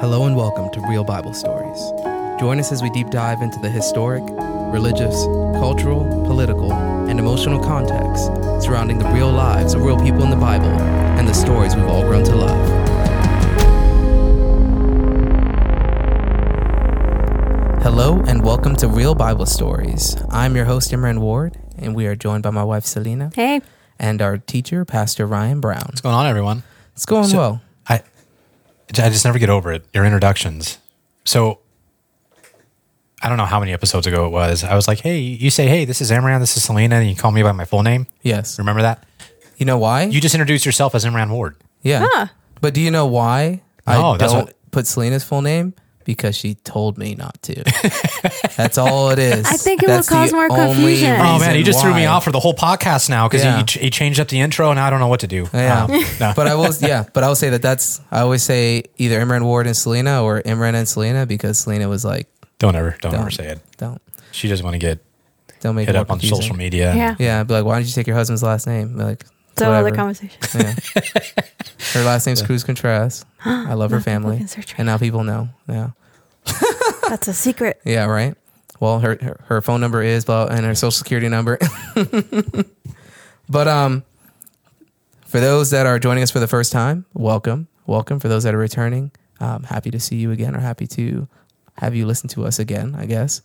Hello and welcome to Real Bible Stories. Join us as we deep dive into the historic, religious, cultural, political, and emotional context surrounding the real lives of real people in the Bible and the stories we've all grown to love. Hello and welcome to Real Bible Stories. I'm your host, Imran Ward, and we are joined by my wife, Selena. Hey. And our teacher, Pastor Ryan Brown. What's going on, everyone? It's going well. I just never get over it, your introductions. So, I don't know how many episodes ago it was. I was like, hey, you say, hey, this is Imran, this is Selena, and you call me by my full name? Yes. Remember that? You know why? You just introduced yourself as Imran Ward. Yeah. Ah. But do you know why No, I that's don't what- put Selena's full name? Because she told me not to. That's all it is. I think it will That's the cause more only confusion. Oh, man, reason you just threw me why. off for the whole podcast now because Yeah. he changed up the intro, and I don't know what to do. Yeah. No. But I will say I always say either Imran Ward and Selena or Imran and Selena because Selena was like, Don't ever say it. don't She doesn't want to get make hit it more up on confusing. social media. Yeah. Yeah, I'd be like, why don't you take your husband's last name? Be like, It's a whole other whatever. conversation. Yeah. Her last name's Cruz Contreras. I love her family. can search her And now people know. Yeah. That's a secret. Yeah, right. Well, her phone number is and her social security number. But for those that are joining us for the first time, welcome. For those that are returning, happy to see you again, or happy to have you listen to us again, I guess.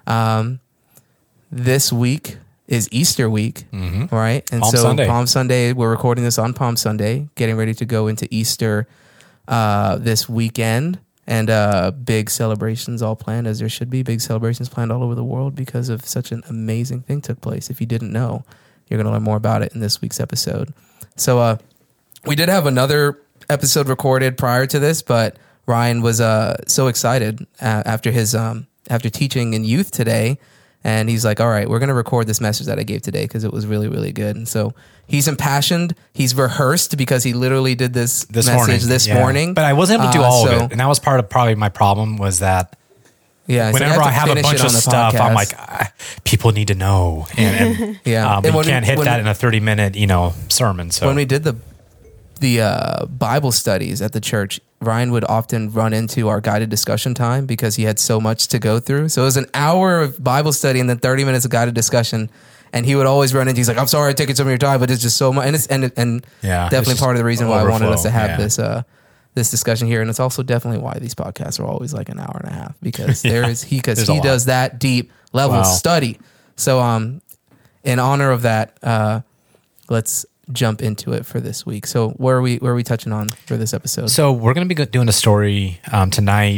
This week is Easter week, right? And Palm Sunday, we're recording this on Palm Sunday, getting ready to go into Easter this weekend. And big celebrations all planned, as there should be. Big celebrations planned all over the world because of such an amazing thing took place. If you didn't know, you're going to learn more about it in this week's episode. So we did have another episode recorded prior to this, but Ryan was so excited after teaching in youth today. And he's like, all right, we're going to record this message that I gave today because it was really, really good. And so he's impassioned. He's rehearsed because he literally did this message this morning. But I wasn't able to do all of so- it. And that was part of probably my problem was that Yeah, so whenever I have a finish bunch it of on the stuff, podcast. I'm like, people need to know. And Yeah. but And you when can't we- hit when that we- in a 30-minute, sermon. So when we did the Bible studies at the church, Ryan would often run into our guided discussion time because he had so much to go through. So it was an hour of Bible study and then 30 minutes of guided discussion. And he would always run into, he's like, I'm sorry I'm taking some of your time, but it's just so much. And it's Yeah, definitely it's part of the reason why I wanted us to have overflow, this discussion here. And it's also definitely why these podcasts are always like an hour and a half because There's he a lot. does that deep level of study. So in honor of that, let's jump into it for this week. So where are we touching on for this episode? So we're going to be doing a story tonight.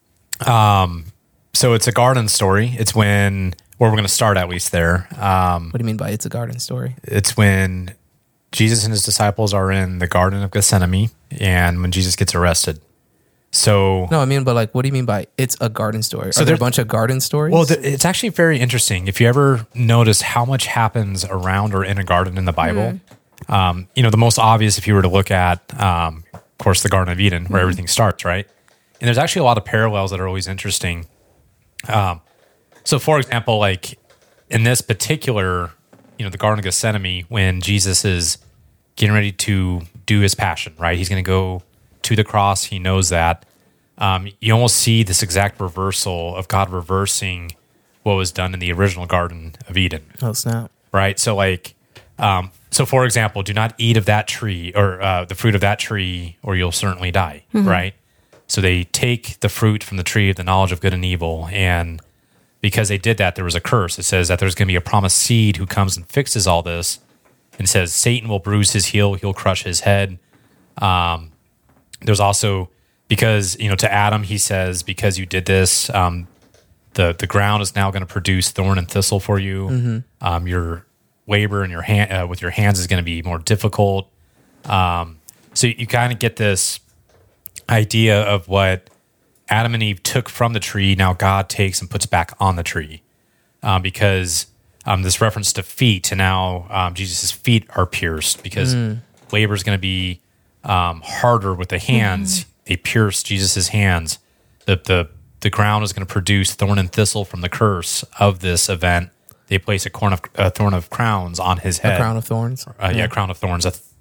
So it's a garden story. It's where we're going to start at least there. What do you mean by it's a garden story? It's when Jesus and his disciples are in the Garden of Gethsemane and when Jesus gets arrested. So No, I mean, but like, what do you mean by it's a garden story? So Are there a there's- bunch of garden stories? Well, it's actually very interesting. If you ever notice how much happens around or in a garden in the Bible, the most obvious, if you were to look at, of course, the Garden of Eden, where everything starts, right? And there's actually a lot of parallels that are always interesting. So, for example, like in this particular, the Garden of Gethsemane, when Jesus is getting ready to do his passion, right? He's going to go to the cross. He knows that. You almost see this exact reversal of God reversing what was done in the original Garden of Eden, oh, snap. right? So like, so for example, do not eat of that tree or the fruit of that tree or you'll certainly die, right? So they take the fruit from the tree of the knowledge of good and evil. And because they did that, there was a curse. It says that there's going to be a promised seed who comes and fixes all this. And it says Satan will bruise his heel, he'll crush his head. There's also, because, to Adam, he says, because you did this, the ground is now going to produce thorn and thistle for you. Your labor in your hand with your hands is going to be more difficult. So you kind of get this idea of what Adam and Eve took from the tree. Now God takes and puts back on the tree, because this reference to feet, and now Jesus' feet are pierced because labor is going to be harder with the hands. They pierce Jesus' hands. The ground is going to produce thorn and thistle from the curse of this event. They place a thorn of crowns on his head. A crown of thorns. Crown of thorns.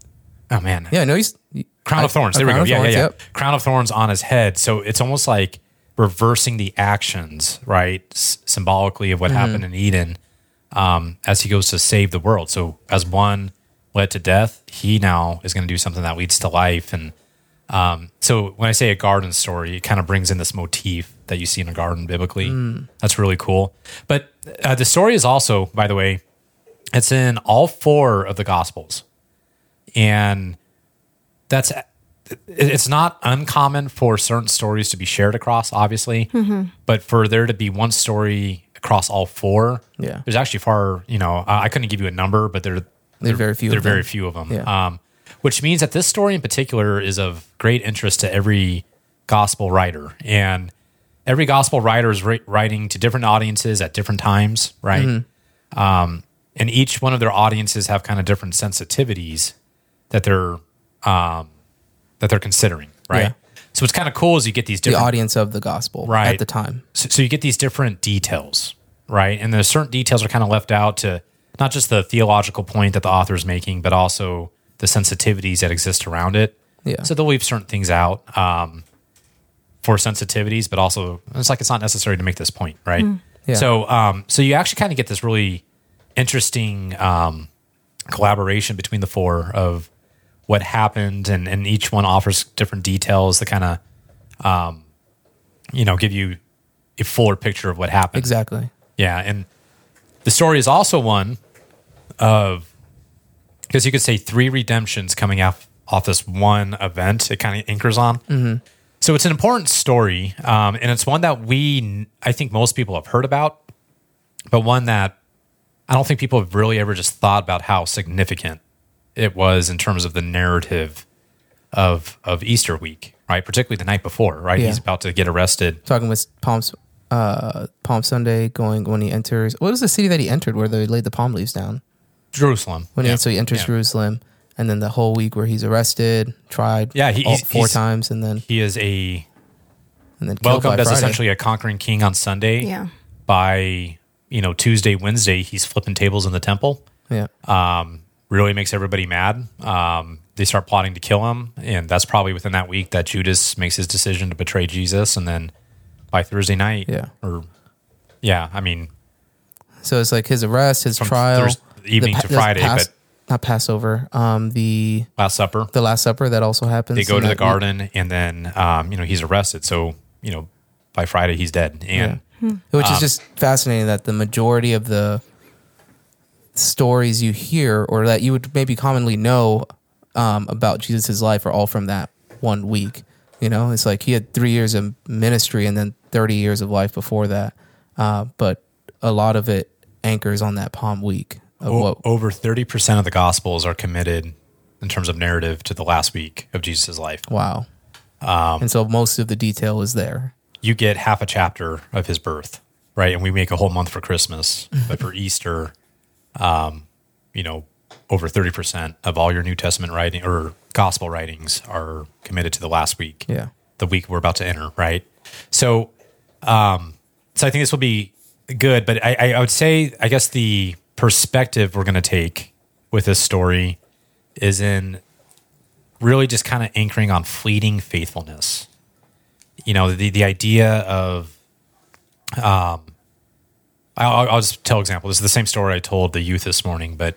oh man. Yeah, no, he's Crown of Thorns. There we Crown go. of Thorns, Yeah. yep. Crown of Thorns on his head. So it's almost like reversing the actions, right? Symbolically of what happened in Eden, as he goes to save the world. So as one led to death, he now is going to do something that leads to life. And so when I say a garden story, it kind of brings in this motif that you see in a garden biblically. That's really cool. But the story is also, by the way, it's in all 4 of the Gospels. And it's not uncommon for certain stories to be shared across, obviously, but for there to be one story across all 4, there's actually I couldn't give you a number, but there are very few of them. Yeah. Which means that this story in particular is of great interest to every gospel writer. And every gospel writer is writing to different audiences at different times, right? And each one of their audiences have kind of different sensitivities that they're considering, right? Yeah. So what's kind of cool is you get these different... The audience of the gospel at the time. So you get these different details, right? And there's certain details are kind of left out to not just the theological point that the author is making, but also the sensitivities that exist around it. Yeah. So they'll leave certain things out for sensitivities, but also it's not necessary to make this point, right? Yeah. So you actually kind of get this really interesting collaboration between the 4 of what happened, and each one offers different details that kind of, give you a fuller picture of what happened. Exactly. Yeah, and the story is also one of, because you could say 3 redemptions coming off this one event. It kind of anchors on. So it's an important story, and it's one that I think most people have heard about, but one that I don't think people have really ever just thought about how significant it was in terms of the narrative of Easter week, right? Particularly the night before, right? Yeah. He's about to get arrested. Talking with Palm Sunday, going when he enters. What was the city that he entered where they laid the palm leaves down? Jerusalem. So he enters Jerusalem, and then the whole week where he's arrested, tried, he's 4 times, and then he is killed welcomed by as Friday. essentially a conquering king on Sunday. Yeah. By Tuesday, Wednesday, he's flipping tables in the temple. Yeah. Really makes everybody mad. They start plotting to kill him, and that's probably within that week that Judas makes his decision to betray Jesus, and then by Thursday night, So it's like his arrest, his trial, Thursday evening to Friday, but not Passover. The Last Supper. the Last Supper that also happens. They go in to the that week. garden, and then he's arrested. So by Friday he's dead, and Which is just fascinating that the majority of the stories you hear or that you would maybe commonly know about Jesus' life are all from that one week. It's like he had 3 years of ministry and then 30 years of life before that. But a lot of it anchors on that Palm week. Over 30% of the Gospels are committed in terms of narrative to the last week of Jesus' life. Wow. And so most of the detail is there. You get half a chapter of his birth, right? And we make a whole month for Christmas, but for Easter, over 30% of all your New Testament writing or gospel writings are committed to the last week. Yeah. The week we're about to enter, right? So I think this will be good, but I would say, I guess the perspective we're going to take with this story is in really just kind of anchoring on fleeting faithfulness. The idea of, I'll just tell example. This is the same story I told the youth this morning, but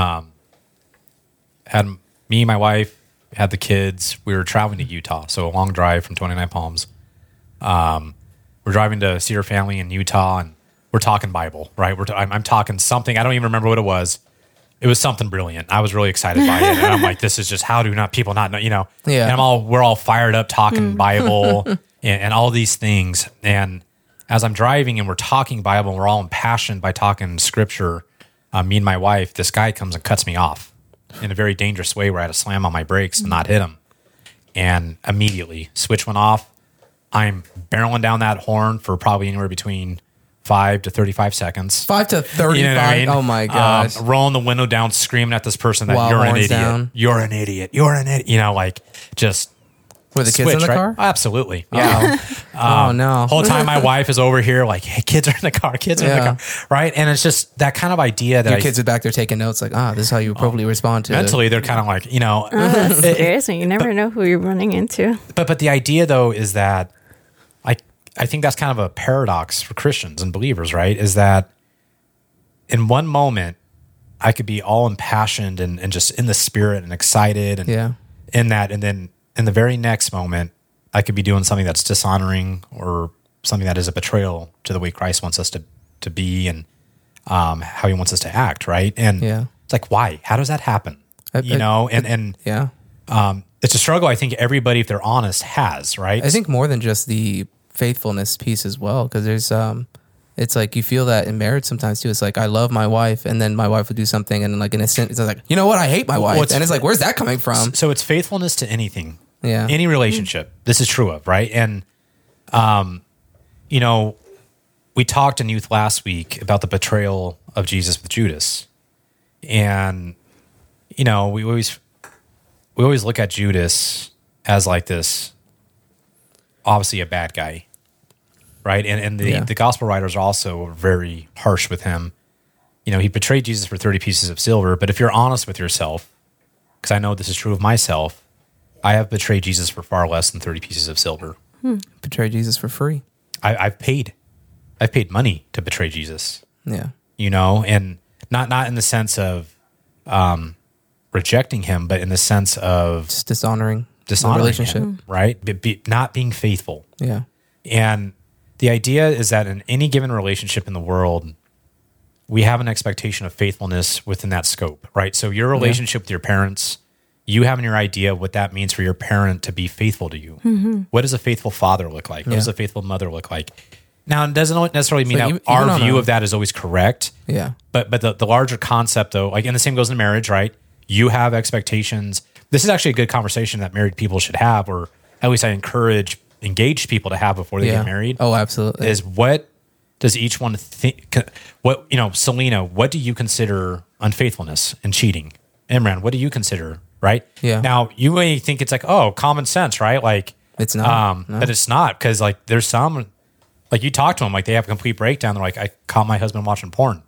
had me, my wife, had the kids. We were traveling to Utah, so a long drive from 29 Palms. We're driving to see our family in Utah, and we're talking Bible, right? I'm talking something. I don't even remember what it was. It was something brilliant. I was really excited by it, and I'm like, "This is just how do not people not know?" Yeah. And we're all fired up talking Bible and all these things. And as I'm driving and we're talking Bible, and we're all impassioned by talking Scripture. Me and my wife, this guy comes and cuts me off in a very dangerous way, where I had to slam on my brakes and not hit him. And immediately, switch went off. I'm barreling down that horn for probably anywhere between 5 to 35 seconds. 5 to 35. You know what I mean? Oh my gosh. Rolling the window down, screaming at this person that While you're an horns idiot. down. You're an idiot. You're an idiot. Just Were the kids in the right? car? Absolutely. Yeah. Oh no. Whole time my wife is over here like, hey, kids are in the car, kids are in the car. Right. And it's just that kind of idea that Your kids are back there taking notes like, this is how you appropriately respond to mentally, they're kind of like, That's scary. You never know who you're running into. But the idea though is that I think that's kind of a paradox for Christians and believers, right? Is that in one moment I could be all impassioned and just in the spirit and excited and in that, and then in the very next moment I could be doing something that's dishonoring or something that is a betrayal to the way Christ wants us to be and how he wants us to act, right? And it's like, why? How does that happen? It's a struggle I think everybody, if they're honest, has, right? I think more than just the faithfulness piece as well, because there's it's like you feel that in marriage sometimes too. It's like I love my wife, and then my wife would do something, and like in a sense, it's like, you know what, I hate my wife, and it's like, where's that coming from? So it's faithfulness to anything, any relationship. This is true of, right? And we talked in youth last week about the betrayal of Jesus with Judas, and we always look at Judas as like this, obviously a bad guy. Right. And the gospel writers are also very harsh with him. He betrayed Jesus for 30 pieces of silver. But if you're honest with yourself, because I know this is true of myself, I have betrayed Jesus for far less than 30 pieces of silver. Betrayed Jesus for free. I've paid money to betray Jesus. Yeah. And not in the sense of rejecting him, but in the sense of just dishonoring the relationship, right? Not being faithful. Yeah. And the idea is that in any given relationship in the world, we have an expectation of faithfulness within that scope, right? So your relationship with your parents, you having your idea of what that means for your parent to be faithful to you. Mm-hmm. What does a faithful father look like? What does a faithful mother look like? Now, it doesn't necessarily mean that our view of that is always correct. Yeah. But the larger concept, though, and the same goes in marriage, right? You have expectations. This is actually a good conversation that married people should have, or at least I encourage engaged people to have before they get married. Oh, absolutely. Is what does each one think? What, Selena, what do you consider unfaithfulness and cheating? Imran, what do you consider, right? Yeah. Now, you may think it's like, common sense, right? Like, it's not. But it's not, because like there's some, like you talk to them, like they have a complete breakdown. They're like, I caught my husband watching porn,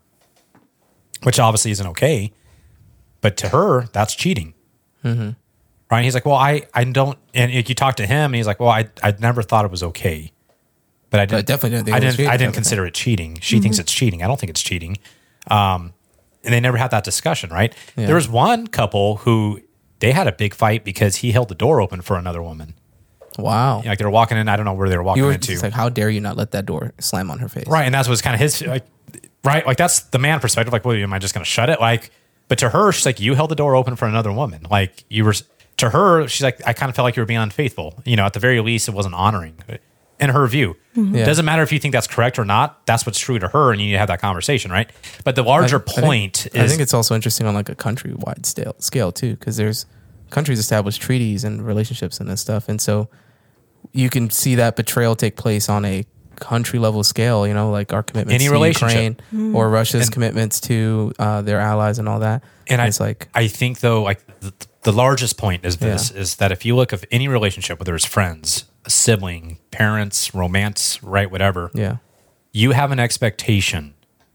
which obviously isn't okay. But to her, that's cheating. Mm-hmm. Right? And he's like, well, I don't, and you talk to him and he's like, well, I never thought it was okay, but I definitely didn't think I didn't consider it cheating. She thinks it's cheating. I don't think it's cheating. And they never had that discussion, right? Yeah. There was one couple who they had a big fight because he held the door open for another woman. Wow. Like they were walking in, I don't know where they were walking into. It's like, how dare you not let that door slam on her face? Right. And that's what's kind of his, like, right? Like that's the man perspective. Like, well, am I just going to shut it? Like, but to her, she's like, you held the door open for another woman. Like you were, to her, she's like, I kind of felt like you were being unfaithful. At the very least, it wasn't honoring in her view. Mm-hmm. Yeah. It doesn't matter if you think that's correct or not. That's what's true to her, and you need to have that conversation, right? But the larger point is... I think it's also interesting on like a countrywide scale too, because there's countries establish treaties and relationships and this stuff. And so you can see that betrayal take place on a country level scale, like our commitments to Ukraine or Russia's commitments to their allies and all that. And it's like, I think though, like the largest point is this, is that if you look of any relationship, whether it's friends, a sibling, parents, romance, right, whatever, you have an expectation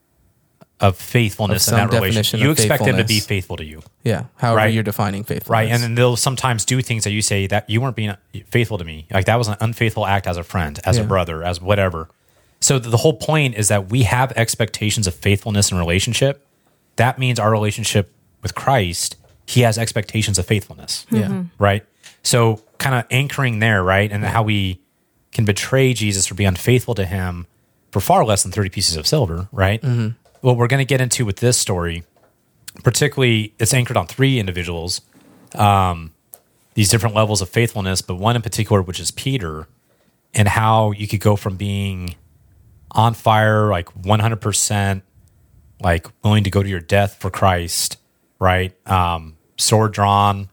of faithfulness in that relationship. You expect them to be faithful to you. Yeah. However you're defining faithfulness. Right. And then they'll sometimes do things that you say that you weren't being faithful to me. Like that was an unfaithful act as a friend, as a brother, as whatever. So the whole point is that we have expectations of faithfulness in relationship. That means our relationship with Christ, he has expectations of faithfulness. Yeah. Mm-hmm. Right. So kind of anchoring there, right? And how we can betray Jesus or be unfaithful to him for far less than 30 pieces of silver, right? Mm-hmm. What we're going to get into with this story, particularly it's anchored on three individuals, these different levels of faithfulness, but one in particular, which is Peter, and how you could go from being on fire, like 100%, like willing to go to your death for Christ, right? Sword drawn,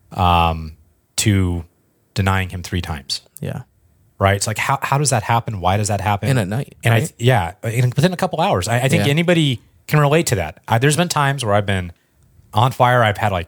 to denying him 3 times. Yeah. Right. It's like, how does that happen? Why does that happen? In a night. And right? Within a couple hours, I think anybody can relate to that. There's been times where I've been on fire. I've had like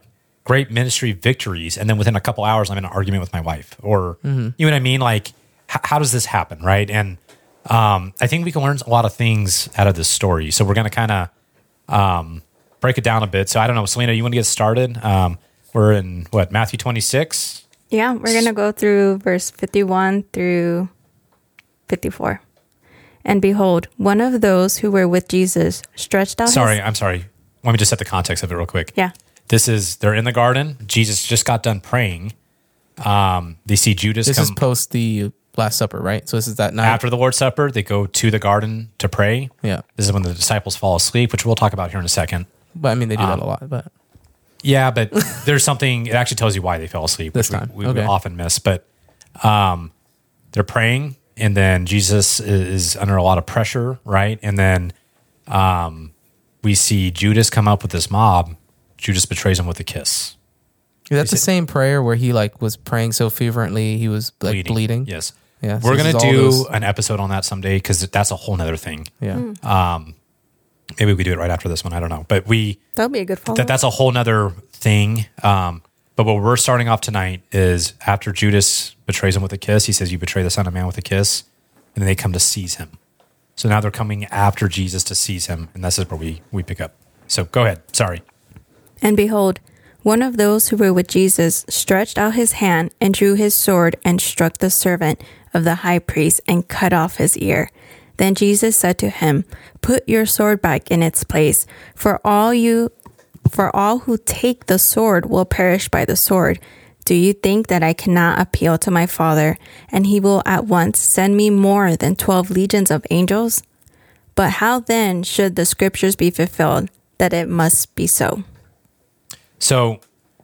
great ministry victories, and then within a couple hours, I'm in an argument with my wife, or you know what I mean? Like, how does this happen, right? And I think we can learn a lot of things out of this story. So we're going to kind of break it down a bit. So I don't know, Selena, you want to get started? We're in Matthew 26. Yeah, we're going to go through verse 51 through 54. And behold, one of those who were with Jesus stretched out I'm sorry. Let me just set the context of it real quick. Yeah. They're in the garden. Jesus just got done praying. They see Judas This come is post the Last Supper, right? So this is that night. after the Lord's Supper. They go to the garden to pray. Yeah. This is when the disciples fall asleep, which we'll talk about here in a second. But I mean, they do that a lot. But Yeah, but there's something, it actually tells you why they fell asleep, This which time. we Okay. often miss. But they're praying, and then Jesus is under a lot of pressure, right? And then we see Judas come up with this mob. Judas betrays him with a kiss. is that the same prayer where he like was praying so fervently he was like bleeding? Yes. Yeah. so We're this going is to all do those- an episode on that someday because that's a whole nother thing. Yeah. Maybe we do it right after this one. I don't know. But That'll be a good follow. that's a whole nother thing. But what we're starting off tonight is after Judas betrays him with a kiss, he says, "You betray the Son of Man with a kiss," and then they come to seize him. So now they're coming after Jesus to seize him, and this is where we pick up. So go ahead. Sorry. And behold, one of those who were with Jesus stretched out his hand and drew his sword and struck the servant of the high priest and cut off his ear. Then Jesus said to him, "Put your sword back in its place, for all who take the sword will perish by the sword. Do you think that I cannot appeal to my Father, and he will at once send me more than 12 legions of angels? But how then should the scriptures be fulfilled, that it must be so?" So,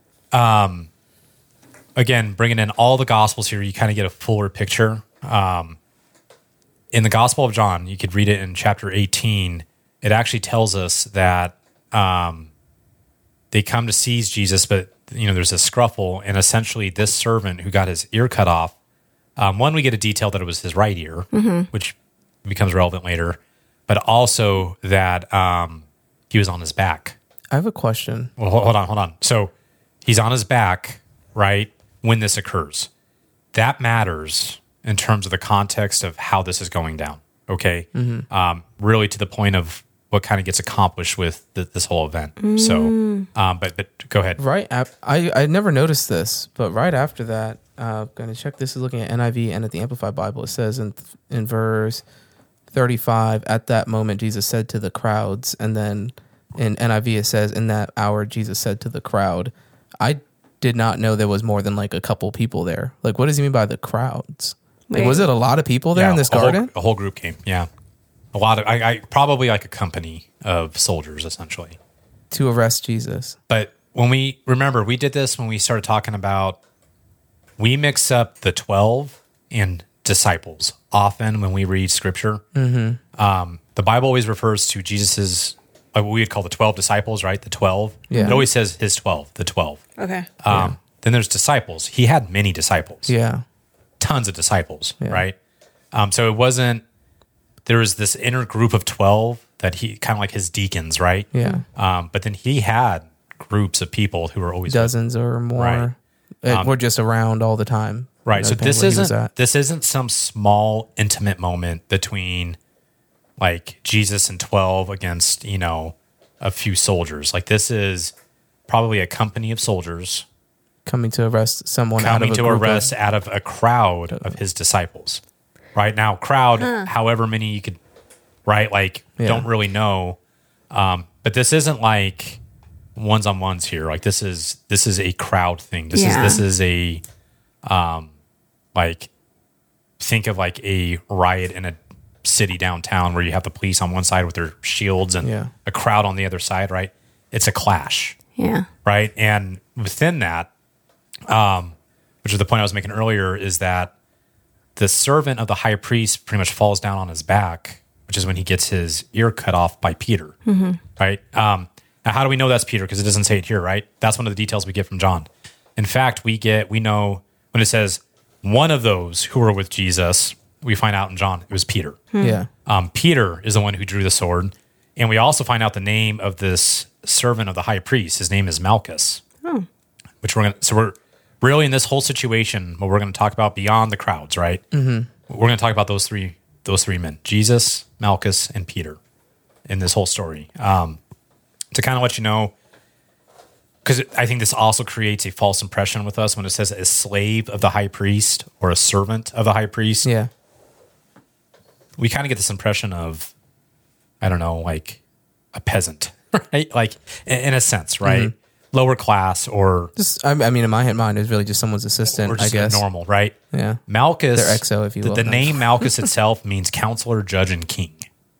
again, bringing in all the Gospels here, you kind of get a fuller picture. In the Gospel of John, you could read it in chapter 18. It actually tells us that they come to seize Jesus, but there's a scruffle, and essentially this servant who got his ear cut off. One, we get a detail that it was his right ear, which becomes relevant later, but also that he was on his back. I have a question. Well, hold on. So he's on his back, right, when this occurs. That matters in terms of the context of how this is going down, okay? Really to the point of what kind of gets accomplished with this whole event. So, but go ahead. I never noticed this, but right after that, going to check this is looking at NIV and at the Amplified Bible. It says in verse 35, at that moment Jesus said to the crowds, and then in NIV it says, in that hour Jesus said to the crowd. I did not know there was more than like a couple people there. Like, what does he mean by the crowds? Like, was it a lot of people there in this garden? A whole group came, yeah. A lot of, I probably like a company of soldiers, essentially. To arrest Jesus. But when we did this when we started talking about, we mix up the 12 and disciples often when we read scripture. The Bible always refers to Jesus's, what we would call the 12 disciples, right? The 12. Yeah. It always says his 12, the 12. Okay. Then there's disciples. He had many disciples. Yeah. Tons of disciples, right? So it wasn't, there was this inner group of 12 that he, kind of like his deacons, right? Yeah. But then he had groups of people who were always Dozens or more. Right. We're just around all the time. right. So Depending where he was at. this isn't some small intimate moment between like Jesus and 12 against, a few soldiers. Like this is probably a company of soldiers coming to arrest someone coming out to of a group arrest out of a crowd of his disciples. Right now, crowd, however many you could, right? Like, don't really know. But this isn't like ones-on-ones here. Like this is a crowd thing. This is a like, think of like a riot in a city downtown where you have the police on one side with their shields and a crowd on the other side, right? It's a clash. Yeah. Right. And within that, which is the point I was making earlier, is that the servant of the high priest pretty much falls down on his back, which is when he gets his ear cut off by Peter. Right. Now, how do we know that's Peter? Because it doesn't say it here, right? That's one of the details we get from John. In fact, we know when it says one of those who were with Jesus, we find out in John, it was Peter. Yeah. Peter is the one who drew the sword. And we also find out the name of this servant of the high priest. His name is Malchus. which we're really in this whole situation, what we're going to talk about beyond the crowds, right? Mm-hmm. We're going to talk about those three men, Jesus, Malchus, and Peter, in this whole story. To kind of let you know, because I think this also creates a false impression with us when it says a slave of the high priest or a servant of the high priest. Yeah. We kind of get this impression of, I don't know, like a peasant, right? Like in a sense, right? Mm-hmm. Lower class or just, I mean, in my mind, it was really just someone's assistant, or just I guess. Normal, right? Yeah. Malchus, their XO, if you will. The name Malchus itself means counselor, judge, and king.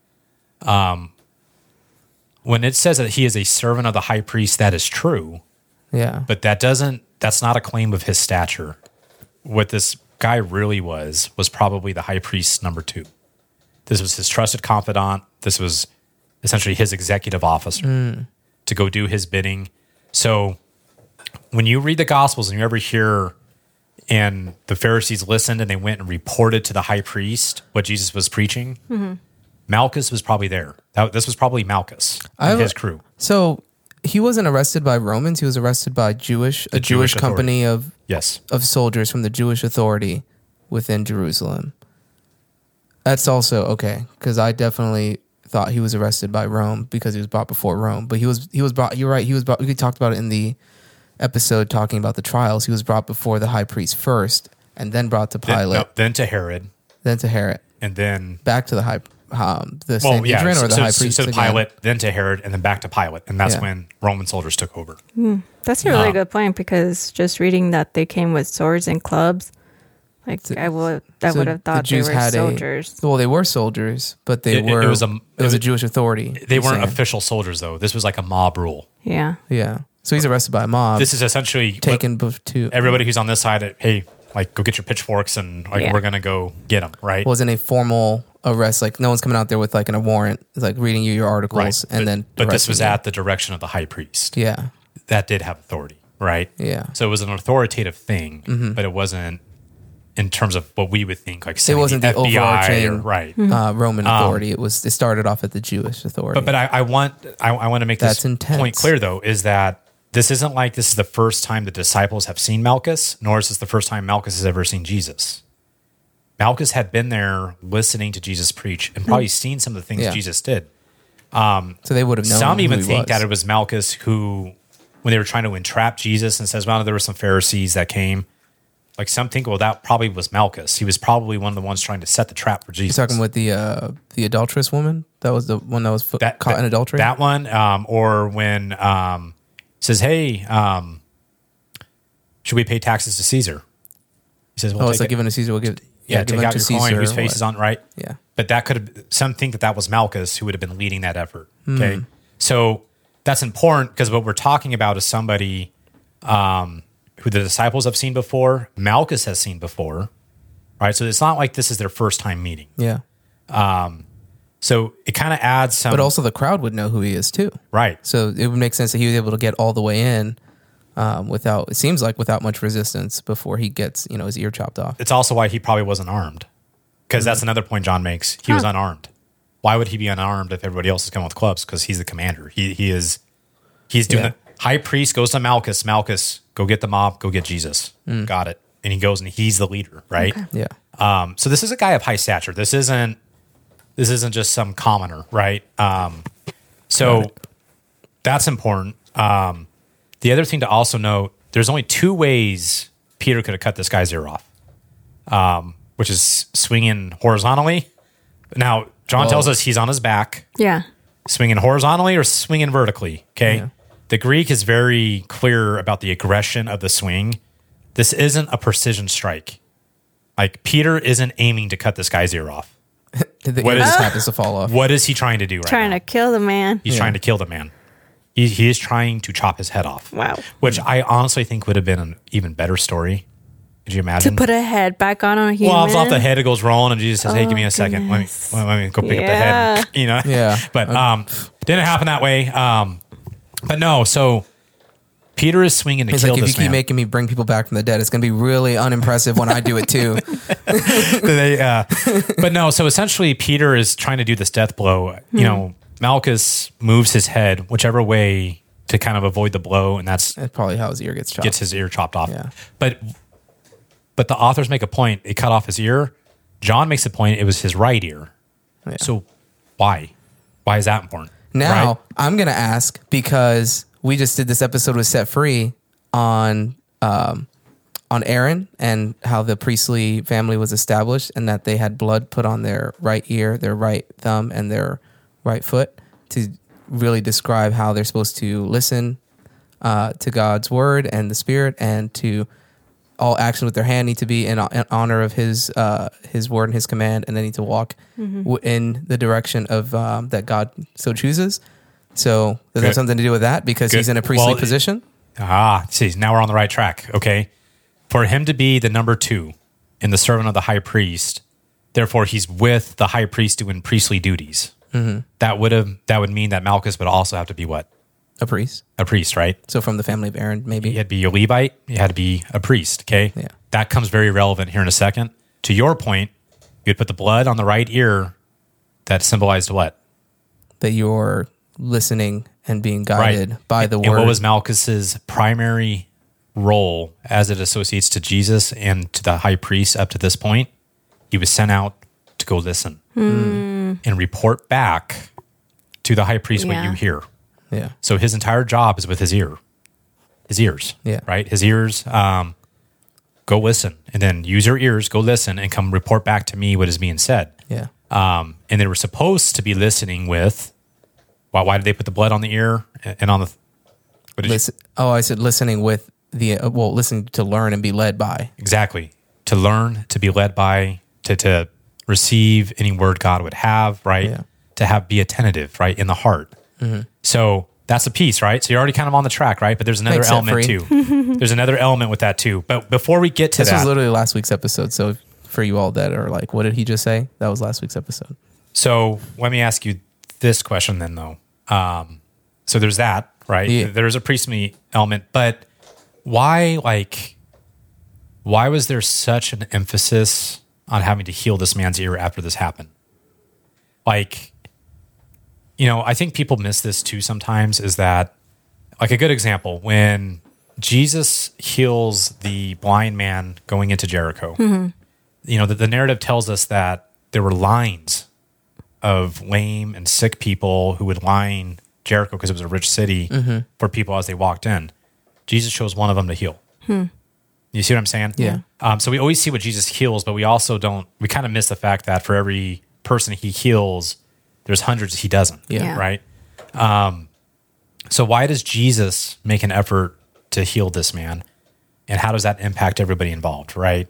When it says that he is a servant of the high priest, that is true. Yeah. But that's not a claim of his stature. What this guy really was probably the high priest's number 2. This was his trusted confidant. This was essentially his executive officer to go do his bidding. So when you read the Gospels and you ever hear, and the Pharisees listened and they went and reported to the high priest what Jesus was preaching, Malchus was probably there. This was probably Malchus and his crew. So he wasn't arrested by Romans. He was arrested by a Jewish company of soldiers from the Jewish authority within Jerusalem. That's also okay, because I definitely thought he was arrested by Rome because he was brought before Rome. But he was brought. You're right. He was brought. We talked about it in the episode talking about the trials. He was brought before the high priest first, and then brought to Pilate. Then to Herod. And then back to the high. The Sanhedrin or the high priest. So Pilate, then to Herod, and then back to Pilate, and that's when Roman soldiers took over. That's a really good point, because just reading that they came with swords and clubs, like I would have thought they were soldiers. They were soldiers, but it was a Jewish authority. They weren't official soldiers though. This was like a mob rule. Yeah. So he's arrested by a mob. This is essentially taken to everybody who's on this side. Hey, like go get your pitchforks and we're gonna go get them. Right? Wasn't a formal arrest. Like no one's coming out there with like a warrant, like reading you your articles But this was at the direction of the high priest. Yeah. That did have authority, right? Yeah. So it was an authoritative thing, but it wasn't in terms of what we would think, like it wasn't the FBI overarching Roman authority. It started off at the Jewish authority. But I want to make this point clear though, is that this isn't like this is the first time the disciples have seen Malchus, nor is this the first time Malchus has ever seen Jesus. Malchus had been there listening to Jesus preach and probably seen some of the things Jesus did. So they would have known. Some even think that it was Malchus who, when they were trying to entrap Jesus and says, well, there were some Pharisees that came. Like some think, well, that probably was Malchus. He was probably one of the ones trying to set the trap for Jesus. You're talking with the adulterous woman? That was the one that was caught in adultery? That one, or when says, hey, should we pay taxes to Caesar? He says, well, it's like giving to Caesar, we'll give. Take out your coin, whose face is on, right? Yeah. But that could have, some think that was Malchus who would have been leading that effort. Okay. So that's important because what we're talking about is somebody who the disciples have seen before, Malchus has seen before, right? So it's not like this is their first time meeting. Yeah. So it kind of adds some. But also the crowd would know who he is too. Right. So it would make sense that he was able to get all the way in without much resistance before he gets, his ear chopped off. It's also why he probably wasn't armed. Because that's another point John makes. He was unarmed. Why would he be unarmed if everybody else is coming with clubs? Because he's the commander. He's doing the high priest goes to Malchus. Malchus, go get the mob, go get Jesus. Got it. And he goes and he's the leader, right? Okay. Yeah. So this is a guy of high stature. This isn't just some commoner, right? So that's important. The other thing to also note, there's only 2 ways Peter could have cut this guy's ear off, which is swinging horizontally. Now, John tells us he's on his back. Yeah. Swinging horizontally or swinging vertically, okay? Yeah. The Greek is very clear about the aggression of the swing. This isn't a precision strike. Like, Peter isn't aiming to cut this guy's ear off. The ear just happens to fall off. What is he trying to do right now? Trying to kill the man. He's trying to kill the man. He is trying to chop his head off. Wow. Which I honestly think would have been an even better story. Could you imagine? To put a head back on a human? Well, off the head, it goes rolling, and Jesus says, hey, give me a second. Let me go pick up the head. Yeah. But didn't happen that way. But no, so Peter is swinging to kill this man. If you keep making me bring people back from the dead, it's going to be really unimpressive when I do it too. But no, so essentially Peter is trying to do this death blow. Malchus moves his head whichever way to kind of avoid the blow, and that's probably how his ear gets chopped. gets his ear chopped off. Yeah. But the authors make a point. It cut off his ear. John makes a point. It was his right ear. Yeah. So why? Why is that important? Now, Right? I'm going to ask, because we just did this episode with Set Free on Aaron and how the priestly family was established, and that they had blood put on their right ear, their right thumb, and their right foot to really describe how they're supposed to listen to God's word and the Spirit, and to all action with their hand need to be in honor of his word and his command, and they need to walk in the direction of that God so chooses. So does that have something to do with that, because he's in a priestly position? See, now we're on the right track. Okay. For him to be the number 2 in the servant of the high priest, therefore he's with the high priest doing priestly duties. Mm-hmm. That would mean that Malchus would also have to be what? A priest. A priest, right? So from the family of Aaron, maybe. He had to be a Levite. He had to be a priest. Okay. Yeah. That comes very relevant here in a second. To your point, you'd put the blood on the right ear. That symbolized what? That you're listening and being guided by the word. And what was Malchus's primary role as it associates to Jesus and to the high priest up to this point? He was sent out to go listen and report back to the high priest what you hear. Yeah. So his entire job is with his ears. Yeah. Right. His ears. Go listen, and then use your ears. Go listen and come report back to me what is being said. Yeah. And they were supposed to be listening with. Why did they put the blood on the ear and on the? What did I said listening with the listening to learn and be led by. Exactly. To learn, to be led by, to receive any word God would have, right? Yeah. To be attentive, right, in the heart. Mm-hmm. So that's a piece, right? So you're already kind of on the track, right? But there's another element too. There's another element with that too. But before we get to this was literally last week's episode. So for you all that are like, what did he just say? That was last week's episode. So let me ask you this question then, though. So there's that, right? Yeah. There's a priestly element, but why was there such an emphasis on having to heal this man's ear after this happened? Like, I think people miss this too sometimes, is that, like, a good example, when Jesus heals the blind man going into Jericho, the narrative tells us that there were lines of lame and sick people who would line Jericho because it was a rich city for people as they walked in. Jesus chose one of them to heal. You see what I'm saying? Yeah. So we always see what Jesus heals, but we also we kind of miss the fact that for every person he heals, there's hundreds he doesn't. Yeah. Right? So why does Jesus make an effort to heal this man? And how does that impact everybody involved? Right?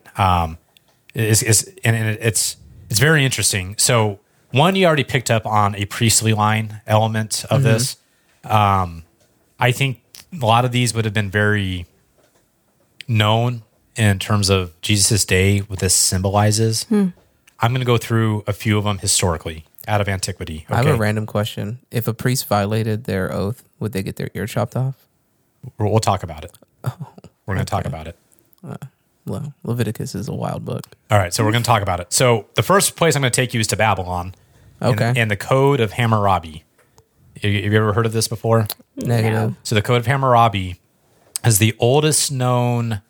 It's very interesting. So one, you already picked up on a priestly line element of this. I think a lot of these would have been very known in terms of Jesus' day, what this symbolizes. I'm going to go through a few of them historically out of antiquity. Okay? I have a random question. If a priest violated their oath, would they get their ear chopped off? We'll talk about it. We're going to talk about it. Well, Leviticus is a wild book. All right, so we're going to talk about it. So the first place I'm going to take you is to Babylon. Okay. And the Code of Hammurabi. Have you ever heard of this before? Negative. So the Code of Hammurabi is the oldest known,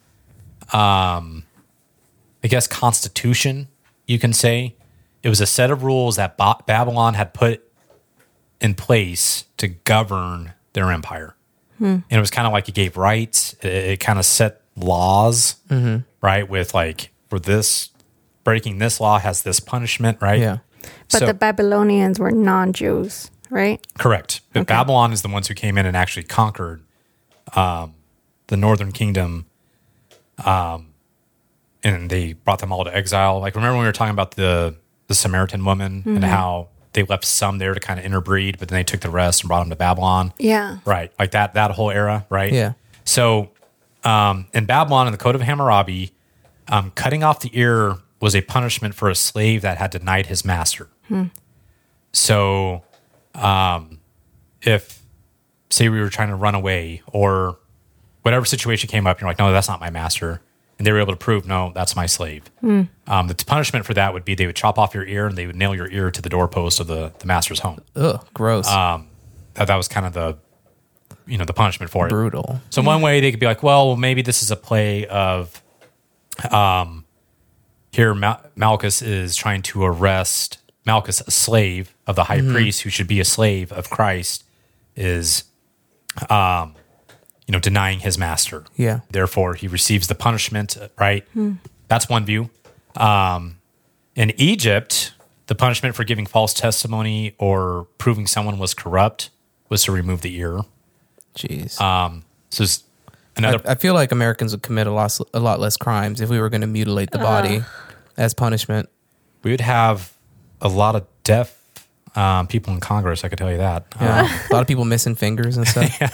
constitution, you can say. It was a set of rules that Babylon had put in place to govern their empire. And it was kind of like it gave rights. It kind of set laws, right? With like, for this, breaking this law has this punishment, right? Yeah. But the Babylonians were non-Jews, right? Correct. But Babylon is the ones who came in and actually conquered the northern kingdom, and they brought them all to exile. Like, remember when we were talking about the Samaritan woman and how they left some there to kind of interbreed, but then they took the rest and brought them to Babylon? Yeah. Right. Like that whole era, right? Yeah. So in Babylon, in the Code of Hammurabi, cutting off the ear was a punishment for a slave that had denied his master. So if, say, we were trying to run away or whatever situation came up, you're like, no, that's not my master. And they were able to prove, no, that's my slave. The punishment for that would be they would chop off your ear and they would nail your ear to the doorpost of the master's home. Ugh, gross. That was kind of the punishment for it. Brutal. So one way they could be like, well, maybe this is a play of, here Malchus is trying to arrest Malchus, a slave of the high priest who should be a slave of Christ, is, denying his master. Yeah. Therefore, he receives the punishment, right? That's one view. In Egypt, the punishment for giving false testimony or proving someone was corrupt was to remove the ear. Jeez. So it's another. I feel like Americans would commit a lot less crimes if we were going to mutilate the body as punishment. We would have a lot of deaf people in Congress. I could tell you that. Yeah. A lot of people missing fingers and stuff. Yeah.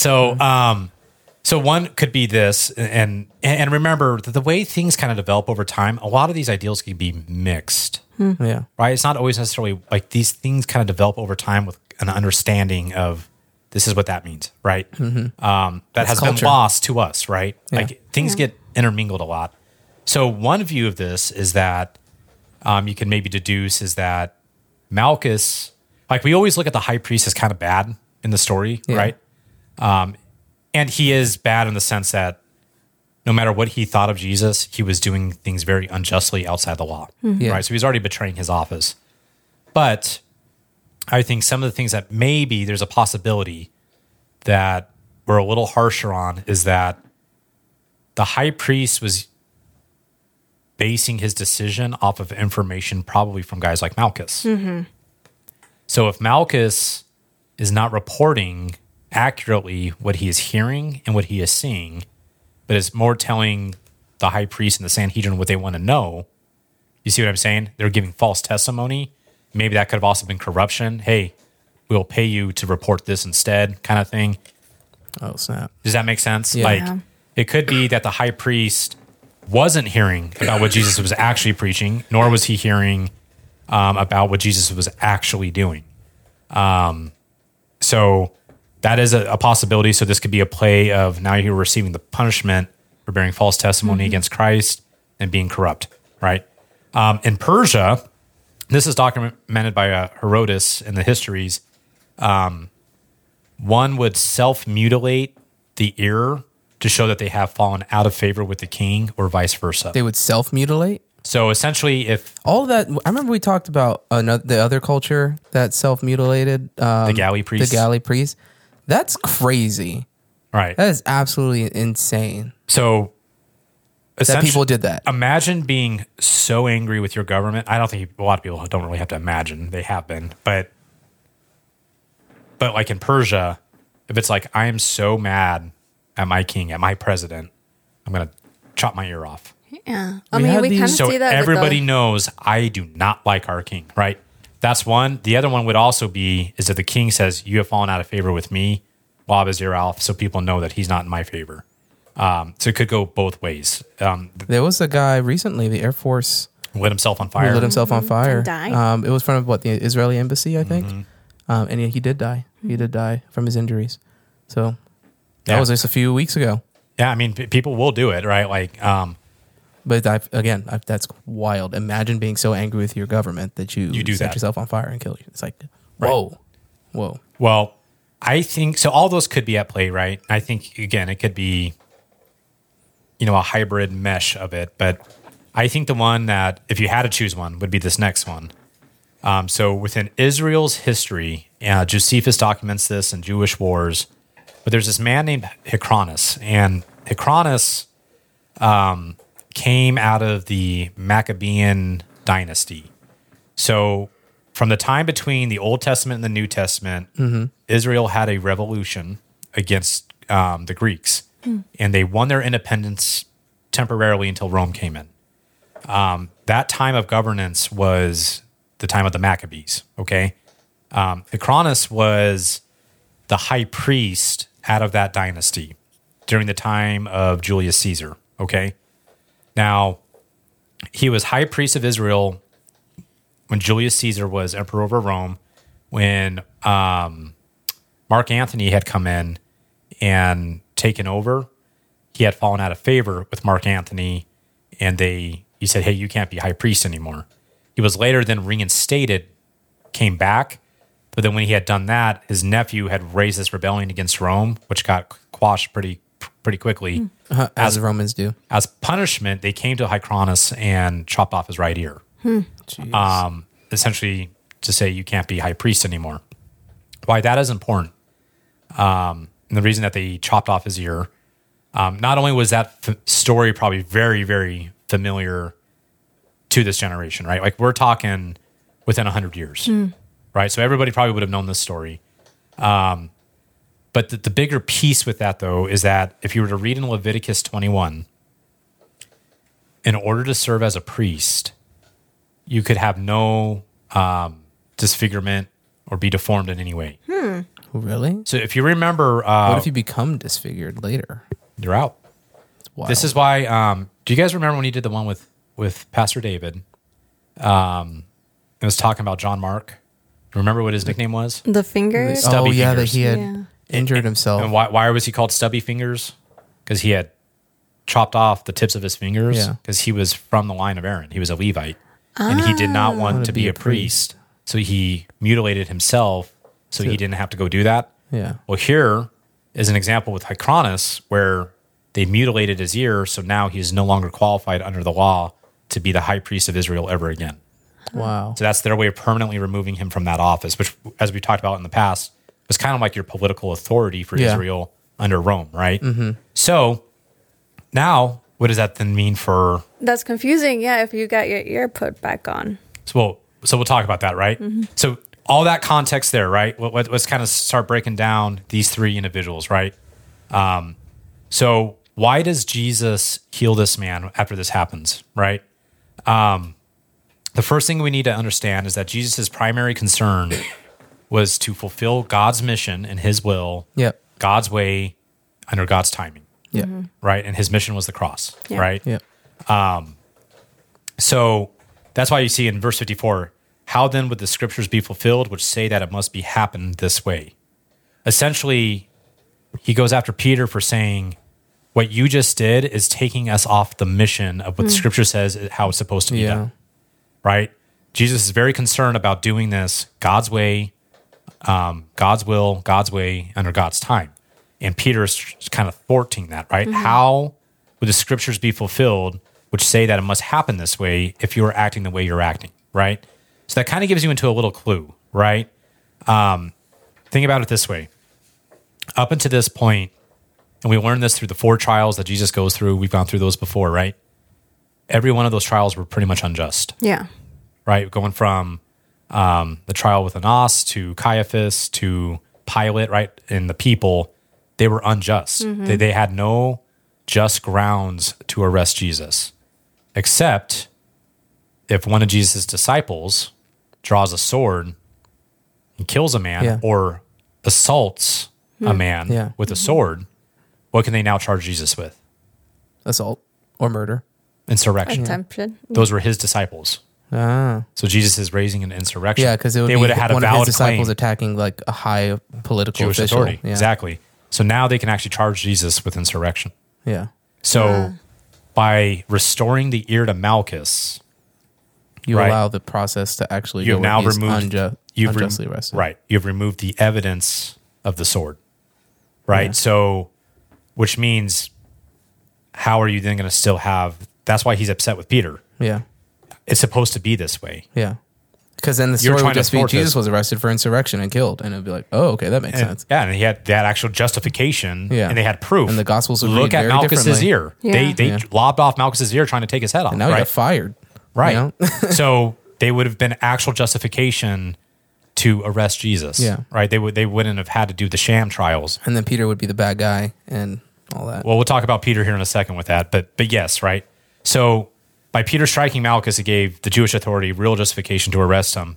So one could be this, and remember that the way things kind of develop over time, a lot of these ideals can be mixed. Yeah. Right? It's not always necessarily like these things kind of develop over time with an understanding of this is what that means, right? That has culture. been lost to us, right? Yeah. Like things get intermingled a lot. So one view of this is that you can maybe deduce is that Malchus, like we always look at the high priest as kind of bad in the story, right? And he is bad in the sense that no matter what he thought of Jesus, he was doing things very unjustly outside the law, Yeah. right? So he's already betraying his office. But I think some of the things that maybe there's a possibility that we're a little harsher on is that the high priest was basing his decision off of information probably from guys like Malchus. So if Malchus is not reporting accurately what he is hearing and what he is seeing, but is more telling the high priest and the Sanhedrin what they want to know, you see what I'm saying? They're giving false testimony. Maybe that could have also been corruption. Hey, we'll pay you to report this instead, kind of thing. Oh, snap. Does that make sense? Yeah. Like, it could be that the high priest wasn't hearing about what Jesus was actually preaching, nor was he hearing about what Jesus was actually doing. So that is a possibility. So this could be a play of now you're receiving the punishment for bearing false testimony against Christ and being corrupt, right? In Persia, this is documented by Herodotus in the histories. One would self-mutilate the ear to show that they have fallen out of favor with the king or vice versa. They would self-mutilate? So essentially, if All of that, I remember we talked about the other culture that self-mutilated. the galley priest, The galley priest. That's crazy. right? That is absolutely insane So that essentially, people did that. imagine being so angry with your government. I don't think a lot of people don't really have to imagine. They have been, but like in Persia, if it's like I am so mad at my king, at my president, I'm gonna chop my ear off. Yeah. We had we these- kind of So see that everybody with knows I do not like our king, right? That's one. The other one would also be is that the king says, you have fallen out of favor with me, lob his ear off, so people know that he's not in my favor. So it could go both ways. There was a guy recently, the Air Force Lit himself on who fire. lit himself on fire. And died. It was from the Israeli embassy, I think. And he did die. He did die from his injuries. So that Yeah. was just a few weeks ago. Yeah, I mean, people will do it, right? Like, But that's wild. Imagine being so angry with your government that you do set that. yourself on fire and kill you. It's like, Right. whoa. well, I think so. All those could be at play, right? I think again, it could be, a hybrid mesh of it. But I think the one that, if you had to choose one, would be this next one. So within Israel's history, Josephus documents this in Jewish wars. But there's this man named Hyrcanus, and Hyrcanus came out of the Maccabean dynasty. So from the time between the Old Testament and the New Testament, Israel had a revolution against the Greeks, and they won their independence temporarily until Rome came in. That time of governance was the time of the Maccabees, okay? Hyrcanus was the high priest out of that dynasty during the time of Julius Caesar, okay? Now, he was high priest of Israel when Julius Caesar was emperor over Rome, when Mark Antony had come in and taken over. He had fallen out of favor with Mark Antony, and he said, hey, you can't be high priest anymore. He was later then reinstated, came back, But then when he had done that, his nephew had raised this rebellion against Rome, which got quashed pretty quickly. As the Romans do. As punishment, they came to Hyrcanus and chopped off his right ear. Jeez. Essentially to say you can't be high priest anymore. Why that is important. And the reason that they chopped off his ear, not only was that story probably very, very familiar to this generation, right? Like we're talking within 100 years, right? So everybody probably would have known this story. But the bigger piece with that, though, is that if you were to read in Leviticus 21, in order to serve as a priest, you could have no disfigurement or be deformed in any way. Really? So if you remember... What if you become disfigured later? You're out. Wow. This is why... do you guys remember when he did the one with Pastor David? It was talking about John Mark. Remember what his nickname was? The fingers? Oh, Stubby that fingers. he had Yeah. injured himself. And why was he called Stubby Fingers? Because he had chopped off the tips of his fingers Yeah. because he was from the line of Aaron. He was a Levite. And he did not want to be a priest. So he mutilated himself so he didn't have to go do that. Yeah. Well, here is an example with Hyrcanus where they mutilated his ear, so now he is no longer qualified under the law to be the high priest of Israel ever again. Wow. So that's their way of permanently removing him from that office, which, as we talked about in the past, was kind of like your political authority for Israel under Rome, right? Mm-hmm. So now, what does that then mean for... That's confusing, yeah, if you got your ear put back on. So we'll talk about that, right? Mm-hmm. So all that context there, right? Let's kind of start breaking down these three individuals, right? So why does Jesus heal this man after this happens, right? The first thing we need to understand is that Jesus' primary concern was to fulfill God's mission and his will, Yep. God's way, under God's timing, Yep. right? And his mission was the cross, Yeah. right? Yep. So that's why you see in verse 54, how then would the scriptures be fulfilled, which say that it must be happened this way? Essentially, he goes after Peter for saying, what you just did is taking us off the mission of what the scripture says is how it's supposed to be done, right? Jesus is very concerned about doing this God's way, God's will, God's way, under God's time. And Peter is kind of thwarting that, right? How would the scriptures be fulfilled, which say that it must happen this way if you are acting the way you're acting, right? So that kind of gives you into a little clue, right? Think about it this way. Up until this point, and we learned this through the 4 trials that Jesus goes through. We've gone through those before, right? Every one of those trials were pretty much unjust, Yeah. right? Going from the trial with Annas to Caiaphas to Pilate, right? And the people, they were unjust. They had no just grounds to arrest Jesus, except if one of Jesus' disciples draws a sword and kills a man or assaults a man with a sword, what can they now charge Jesus with? Assault or murder. Insurrection. Attempted. Those were his disciples. Ah. So Jesus is raising an insurrection. Yeah, because they would have had a one of valid his disciples claim. attacking like a high political Jewish official. authority. Yeah. Exactly. So now they can actually charge Jesus with insurrection. Yeah. So by restoring the ear to Malchus, You Right. allow the process to actually you have go now where he's removed unjustly arrested. Right. You've removed the evidence of the sword. Right. Yeah. So, which means, how are you then going to still have? That's why he's upset with Peter. Yeah. It's supposed to be this way. Yeah. Because then the You're story trying would to just be thwart Jesus this. was arrested for insurrection and killed. And it'd be like, oh, okay, that makes sense. Yeah, and he had that actual justification. Yeah. And they had proof. And the Gospels would look read at very Malchus's differently. ear. Yeah. They lobbed off Malchus's ear trying to take his head off. And now he right. got fired. Right. You know? So they would have been actual justification to arrest Jesus. Yeah. Right. They wouldn't have had to do the sham trials. And then Peter would be the bad guy and all that. Well, we'll talk about Peter here in a second with that. But yes, right. So by Peter striking Malchus, it gave the Jewish authority real justification to arrest him.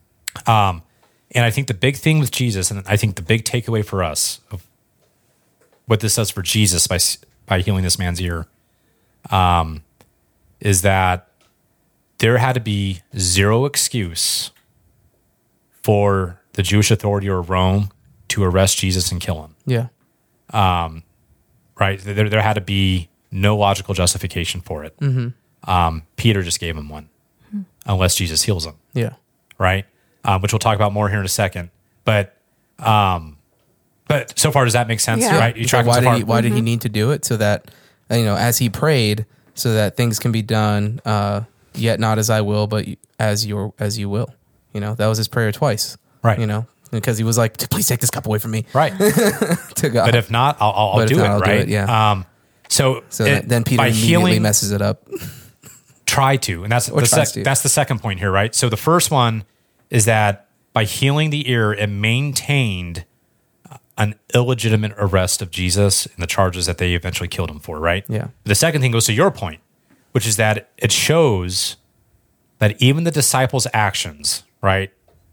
And I think the big thing with Jesus, and I think the big takeaway for us of what this does for Jesus by healing this man's ear, is that there had to be zero excuse for the Jewish authority or Rome to arrest Jesus and kill him. Yeah. Right? There had to be no logical justification for it. Peter just gave him one, unless Jesus heals him. Yeah. Right? Which we'll talk about more here in a second. But so far, does that make sense? Yeah. Right? You So tracking why so did far? why did he need to do it? So that, as he prayed, so that things can be done, yet not as I will, but as you will. That was his prayer twice. Right. Because he was like, please take this cup away from me. Right. To God. But if not, I'll But if do not, it. I'll do Right. it, yeah. So then Peter by immediately healing, messes it up. try to, and that's tries to. that's the second point here, right? So the first one is that by healing the ear, it maintained an illegitimate arrest of Jesus and the charges that they eventually killed him for, right? Yeah. The second thing goes to your point, which is that it shows that even the disciples' actions, right,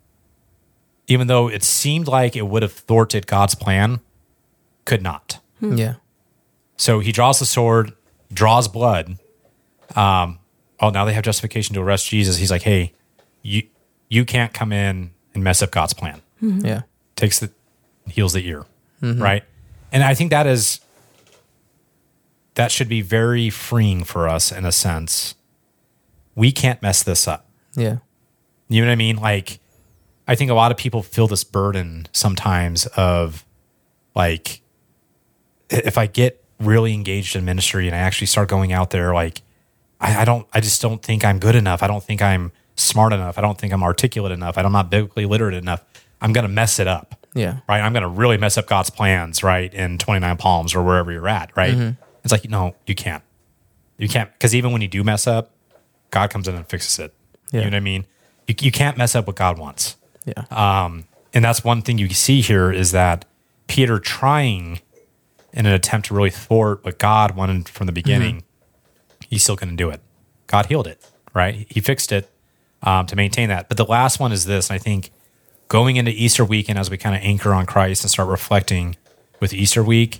even though it seemed like it would have thwarted God's plan, could not. Yeah. So he draws the sword, draws blood. Now they have justification to arrest Jesus. He's like, hey, you can't come in and mess up God's plan. Yeah. Heals the ear, right? And I think that should be very freeing for us in a sense. We can't mess this up. Yeah. You know what I mean? Like, I think a lot of people feel this burden sometimes of like, if I get really engaged in ministry and I actually start going out there, like, I just don't think I'm good enough. I don't think I'm smart enough. I don't think I'm articulate enough. I'm not biblically literate enough. I'm going to mess it up. Yeah. Right. I'm going to really mess up God's plans, right? In 29 Palms or wherever you're at. Right. It's like, no, you can't. You can't. Because even when you do mess up, God comes in and fixes it. Yeah. You know what I mean? You can't mess up what God wants. Yeah. And that's one thing you see here is that Peter trying in an attempt to really thwart what God wanted from the beginning, he's still going to do it. God healed it, right? He fixed it to maintain that. But the last one is this, and I think going into Easter weekend as we kind of anchor on Christ and start reflecting with Easter week,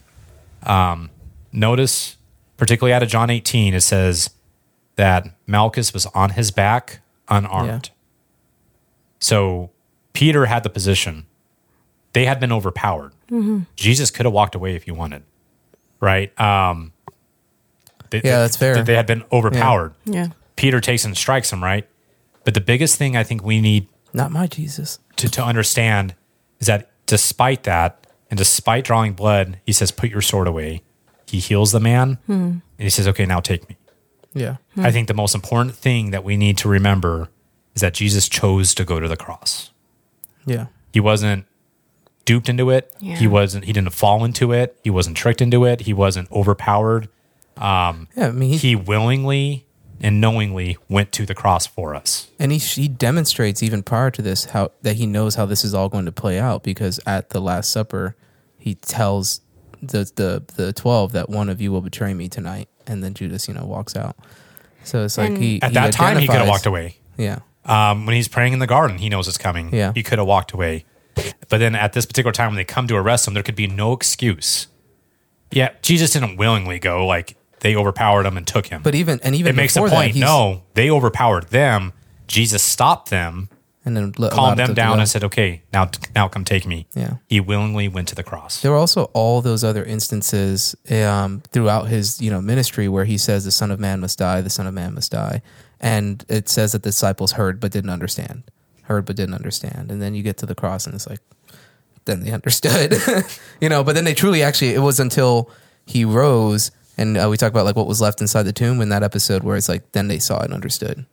notice, particularly out of John 18, it says that Malchus was on his back, unarmed. Yeah. So Peter had the position. They had been overpowered. Jesus could have walked away if he wanted, right? That's fair. They had been overpowered. Yeah. Peter takes and strikes him, right? But the biggest thing I think we need Not my Jesus. to understand is that despite that, and despite drawing blood, he says, put your sword away. He heals the man, and he says, okay, now take me. Yeah. I think the most important thing that we need to remember is that Jesus chose to go to the cross. Yeah. He wasn't duped into it. Yeah. He didn't fall into it. He wasn't tricked into it. He wasn't overpowered. Yeah. I mean, He willingly and knowingly went to the cross for us. and he demonstrates even prior to this that he knows how this is all going to play out, because at the Last Supper, he tells the 12 that one of you will betray me tonight, and then Judas, walks out. So it's like And At that time, he could have identifies- walked away. Yeah. When he's praying in the garden, he knows it's coming. Yeah. He could have walked away. But then at this particular time, when they come to arrest him, there could be no excuse. Yeah, Jesus didn't willingly go. Like, they overpowered him and took him. But even it makes a before that, point. he's- No, they overpowered them. Jesus stopped them, and then calmed them down, and said, "Okay, now come take me." Yeah. He willingly went to the cross. There were also all those other instances throughout his ministry where he says the Son of Man must die, the Son of Man must die, and it says that the disciples heard but didn't understand, and then you get to the cross and it's like, then they understood, But then they truly it was until he rose, and we talk about like what was left inside the tomb in that episode where it's like then they saw and understood,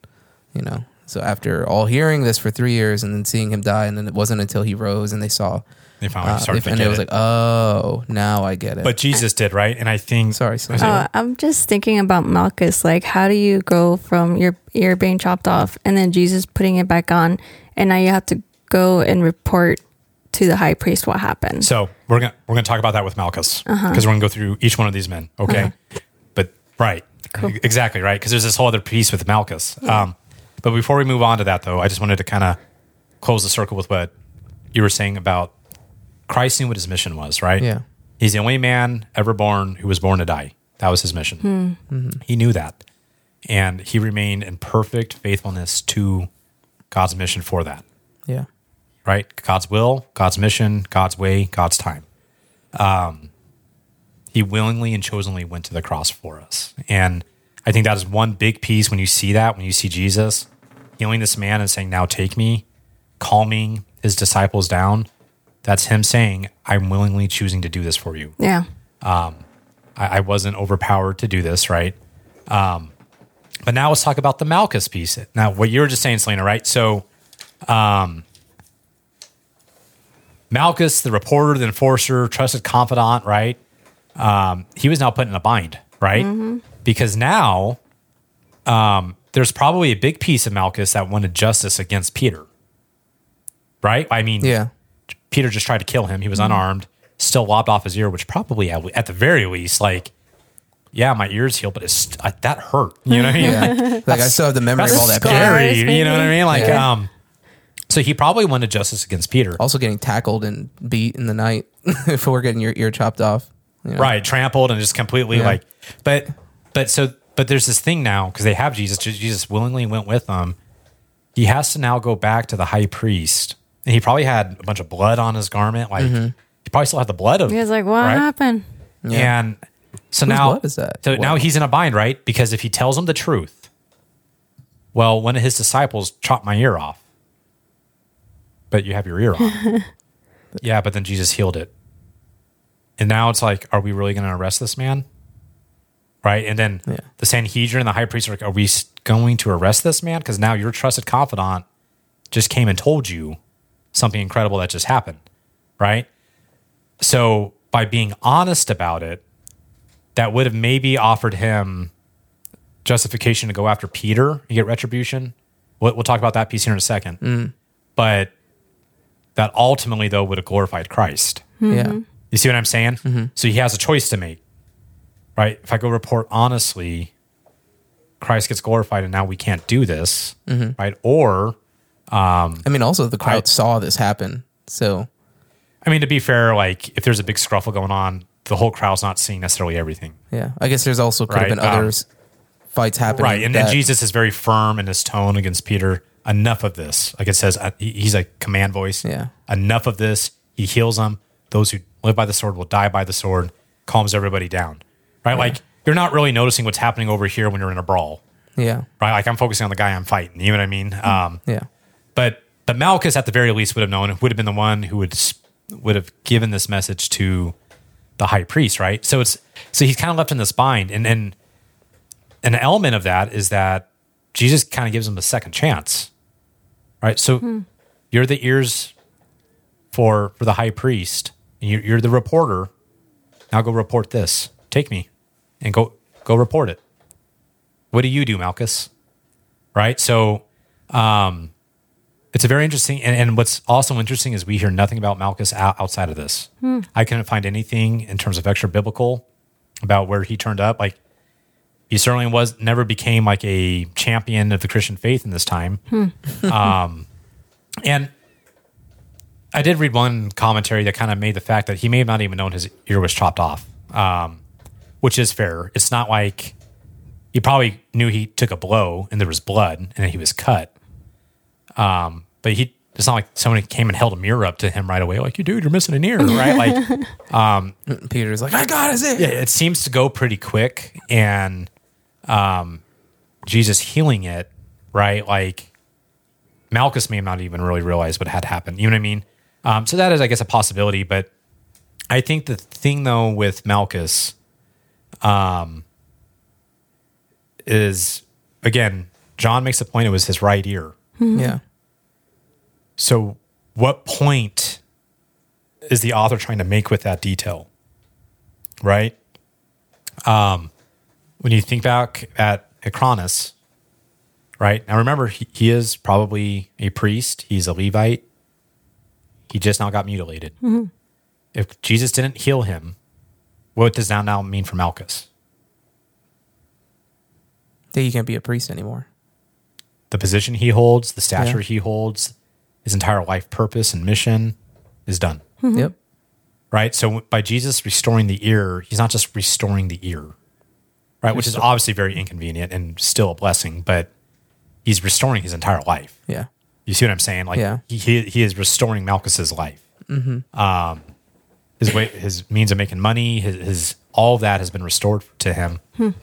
So after all hearing this for 3 years and then seeing him die, and then it wasn't until he rose and they saw. They finally started to and get it was like, oh, now I get it. But Jesus did, right? And I think sorry. I'm just thinking about Malchus. Like, how do you go from your ear being chopped off and then Jesus putting it back on, and now you have to go and report to the high priest what happened? so. We're gonna talk about that with Malchus because we're gonna go through each one of these men. Okay, but right, exactly right, because there's this whole other piece with Malchus. But before we move on to that, though, I just wanted to kind of close the circle with what you were saying about Christ knew what his mission was, right? Yeah. He's the only man ever born who was born to die. That was his mission. He knew that. And he remained in perfect faithfulness to God's mission for that, Yeah. right? God's will, God's mission, God's way, God's time. He willingly and chosenly went to the cross for us. And I think that is one big piece when you see that, when you see Jesus healing this man and saying, now take me, calming his disciples down. That's him saying, I'm willingly choosing to do this for you. Yeah. I wasn't overpowered to do this, right? But now let's talk about the Malchus piece. Now, what you were just saying, Selena, right? So, Malchus, the reporter, the enforcer, trusted confidant, right? He was now put in a bind, right? Because now there's probably a big piece of Malchus that wanted justice against Peter, right? I mean, Yeah. Peter just tried to kill him. He was unarmed, still lopped off his ear, which probably at the very least, like, yeah, my ear's healed, but that hurt. You know what I mean? Yeah. Like I still have the memory of all that pain. Scary, Scars, you know what I mean? Like, Yeah. so he probably wanted justice against Peter. Also getting tackled and beat in the night before getting your ear chopped off. You know? Right, trampled and just completely Yeah. like, but there's this thing now because they have Jesus. Jesus willingly went with them. He has to now go back to the high priest, and he probably had a bunch of blood on his garment. Like he probably still had the blood of. He was like, what right? happened? Yeah. And so Whose now, blood is that? so now What? he's in a bind, right? Because if he tells him the truth, well, one of his disciples chopped my ear off, but you have your ear on. Yeah, but then Jesus healed it. And now it's like, are we really going to arrest this man? Right? And then Yeah. the Sanhedrin and the high priest are like, are we going to arrest this man? Because now your trusted confidant just came and told you something incredible that just happened. Right? So by being honest about it, that would have maybe offered him justification to go after Peter and get retribution. We'll talk about that piece here in a second. But that ultimately, though, would have glorified Christ. Yeah. You see what I'm saying? So he has a choice to make, right? If I go report honestly, Christ gets glorified and now we can't do this, right? Or, I mean, also the crowd saw this happen. So, I mean, to be fair, like if there's a big scruffle going on, the whole crowd's not seeing necessarily everything. yeah, I guess there's also could have Right, been other fights happening. Right. And then Jesus is very firm in his tone against Peter. Enough of this. Like it says, he's a command voice. Yeah. Enough of this. He heals them. Those who live by the sword will die by the sword. Calms everybody down. Right? Like you're not really noticing what's happening over here when you're in a brawl. Yeah. Right? Like I'm focusing on the guy I'm fighting. You know what I mean? Yeah. But Malchus at the very least would have known, would have been the one who would have given this message to the high priest, right? So he's kind of left in this bind. And an element of that is that Jesus kind of gives him a second chance. Right? So you're the ears for the high priest. And you're the reporter. Now go report this. Take me and go report it. What do you do, Malchus? Right? So it's a very interesting, and what's also interesting is we hear nothing about Malchus outside of this. I couldn't find anything in terms of extra biblical about where he turned up. Like he certainly never became like a champion of the Christian faith in this time. And I did read one commentary that kind of made the fact that he may have not even known his ear was chopped off, which is fair. It's not like he probably knew he took a blow and there was blood and he was cut. But it's not like somebody came and held a mirror up to him right away. Like, you dude, you're missing an ear, right? Like, Peter's like, I got his ear. yeah, it seems to go pretty quick, and Jesus healing it, right? Like Malchus may not even really realize what had happened. You know what I mean? So that is, I guess, a possibility. But I think the thing, though, with Malchus is, again, John makes the point it was his right ear. Yeah. So what point is the author trying to make with that detail? Right? When you think back at Cronus, right? Now remember, he is probably a priest. He's a Levite. He just now got mutilated. If Jesus didn't heal him, what does that now mean for Malchus? That you can't be a priest anymore. The position he holds, the stature he holds, his entire life purpose and mission is done. Yep. Right? So by Jesus restoring the ear, he's not just restoring the ear, right? Which is obviously very inconvenient and still a blessing, but he's restoring his entire life. Yeah. You see what I'm saying? Like he is restoring Malchus's life. His means of making money, his all of that has been restored to him.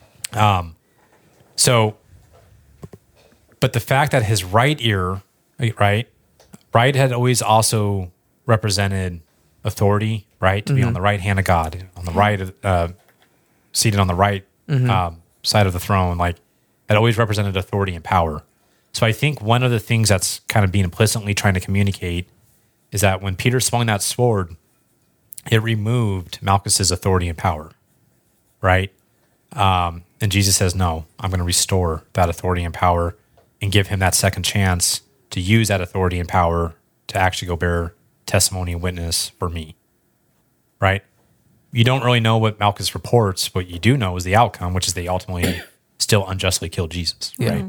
But the fact that his right ear, right had always also represented authority, right? To be on the right hand of God, on the right, seated on the right side of the throne, like that always represented authority and power. So I think one of the things that's kind of being implicitly trying to communicate is that when Peter swung that sword, it removed Malchus's authority and power, right? And Jesus says, no, I'm going to restore that authority and power and give him that second chance to use that authority and power to actually go bear testimony and witness for me, right? You don't really know what Malchus reports. What you do know is the outcome, which is they ultimately still unjustly killed Jesus, right?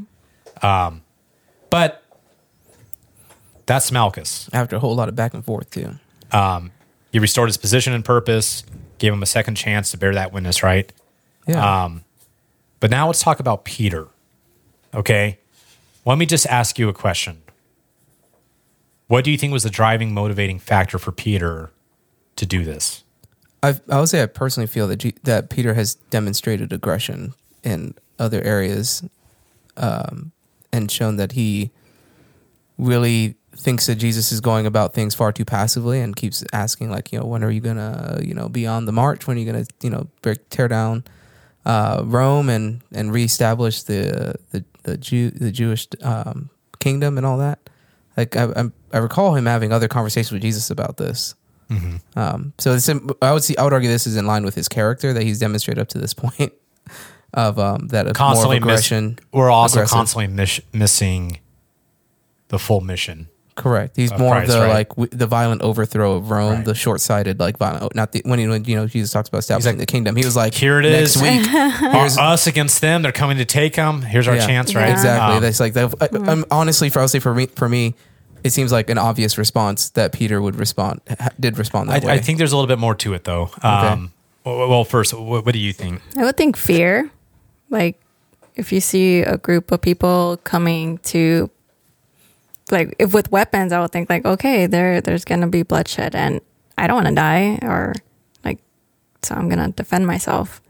But that's Malchus. After a whole lot of back and forth too. He restored his position and purpose, gave him a second chance to bear that witness, right? Yeah. But now let's talk about Peter, okay? Let me just ask you a question. What do you think was the driving, motivating factor for Peter to do this? I would say I personally feel that Peter has demonstrated aggression in other areas, and shown that he really thinks that Jesus is going about things far too passively and keeps asking, like, when are you gonna, be on the march? When are you gonna, tear down Rome and reestablish the Jewish kingdom and all that? Like I recall him having other conversations with Jesus about this. So I would argue this is in line with his character that he's demonstrated up to this point of that of constantly more of aggression. We're also aggressive. constantly missing the full mission. Correct. He's more Christ, of the right? the violent overthrow of Rome, Right. the short-sighted violent. Not the when Jesus talks about establishing like, the kingdom. He was like, here it next is. week. Us against them. They're coming to take them. Here's our chance, right? Exactly. That's like honestly, for me, it seems like an obvious response that Peter did respond that way. I think there's a little bit more to it, though. Well, first, what do you think? I would think fear. Like, if you see a group of people coming to, like, if with weapons, I would think, like, okay, there's going to be bloodshed and I don't want to die, or, like, so I'm going to defend myself.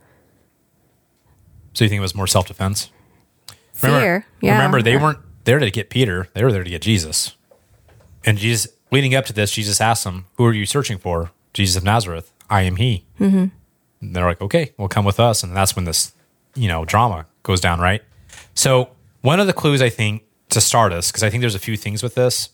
So you think it was more self-defense? Fear. Remember, they weren't there to get Peter. They were there to get Jesus. And Jesus, leading up to this, Jesus asked them, who are you searching for? Jesus of Nazareth. I am he. Mm-hmm. And they're like, okay, well, come with us. And that's when this, drama goes down, right? So one of the clues, I think, to start us, because I think there's a few things with this,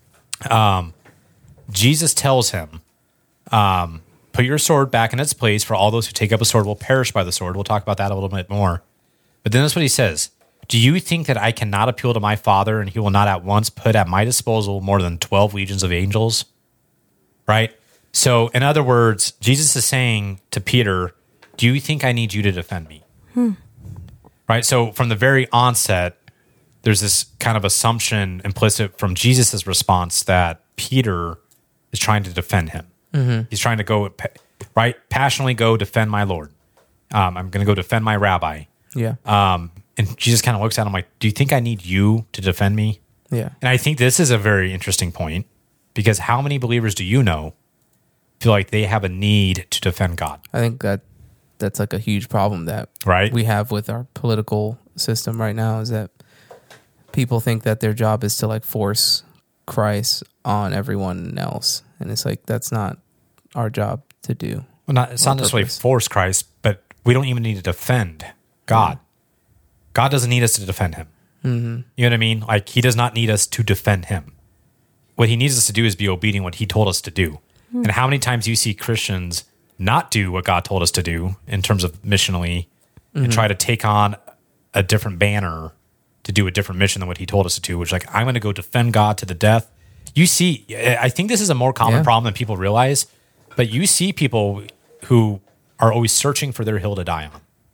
Jesus tells him, put your sword back in its place, for all those who take up a sword will perish by the sword. We'll talk about that a little bit more. But then that's what he says. Do you think that I cannot appeal to my Father and he will not at once put at my disposal more than 12 legions of angels? Right? So, in other words, Jesus is saying to Peter, do you think I need you to defend me? Right? So, from the very onset, there's this kind of assumption implicit from Jesus' response that Peter is trying to defend him. He's trying to go, right? Passionately go defend my Lord. I'm going to go defend my rabbi. Yeah. And Jesus kind of looks at him like, do you think I need you to defend me? Yeah. And I think this is a very interesting point, because how many believers do you know feel like they have a need to defend God? I think that's like a huge problem that we have with our political system right now, is that people think that their job is to like force Christ on everyone else. And it's like, that's not our job to do. Well, it's not necessarily force Christ, but we don't even need to defend God. God doesn't need us to defend him. Mm-hmm. You know what I mean? Like, he does not need us to defend him. What he needs us to do is be obedient what he told us to do. And how many times you see Christians not do what God told us to do in terms of missionally, and try to take on a different banner to do a different mission than what he told us to do, which, like, I'm going to go defend God to the death. You see, I think this is a more common problem than people realize, but you see people who are always searching for their hill to die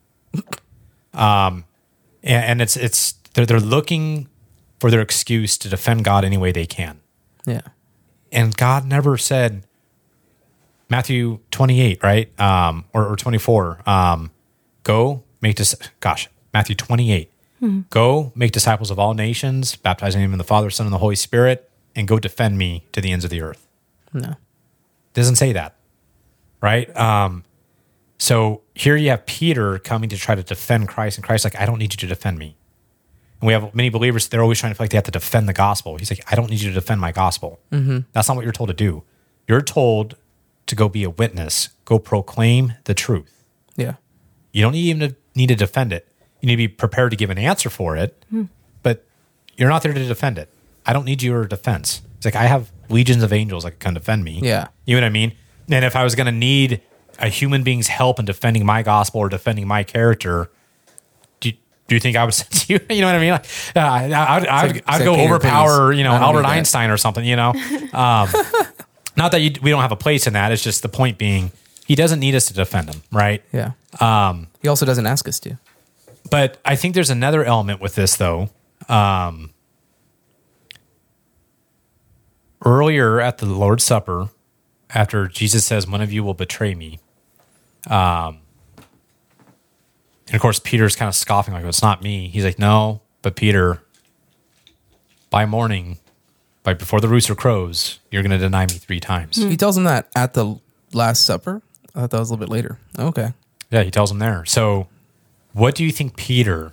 on. And they're looking for their excuse to defend God any way they can. Yeah. And God never said, Matthew 28, right? Or 24, go make Matthew 28. Go make disciples of all nations, baptizing them in the Father, Son, and the Holy Spirit, and go defend me to the ends of the earth. No. Doesn't say that, right? So here you have Peter coming to try to defend Christ, and Christ's like, I don't need you to defend me. And we have many believers, they're always trying to feel like they have to defend the gospel. He's like, I don't need you to defend my gospel. Mm-hmm. That's not what you're told to do. You're told to go be a witness. Go proclaim the truth. Yeah. You don't even need to defend it. You need to be prepared to give an answer for it, but you're not there to defend it. I don't need your defense. It's like I have legions of angels that can come defend me. Yeah. You know what I mean? And if I was going to need a human being's help in defending my gospel or defending my character, do you think I would send you? You know what I mean? Like, I'd go overpower, Albert Einstein or something, Not that we don't have a place in that. It's just the point being, he doesn't need us to defend him, right? Yeah. He also doesn't ask us to. But I think there's another element with this, though. Earlier at the Lord's Supper, after Jesus says, one of you will betray me. And of course, Peter's kind of scoffing, like, it's not me. He's like, no, but Peter, by morning, before the rooster crows, you're going to deny me 3 times. He tells him that at the Last Supper? I thought that was a little bit later. Okay. Yeah, he tells him there. So what do you think Peter,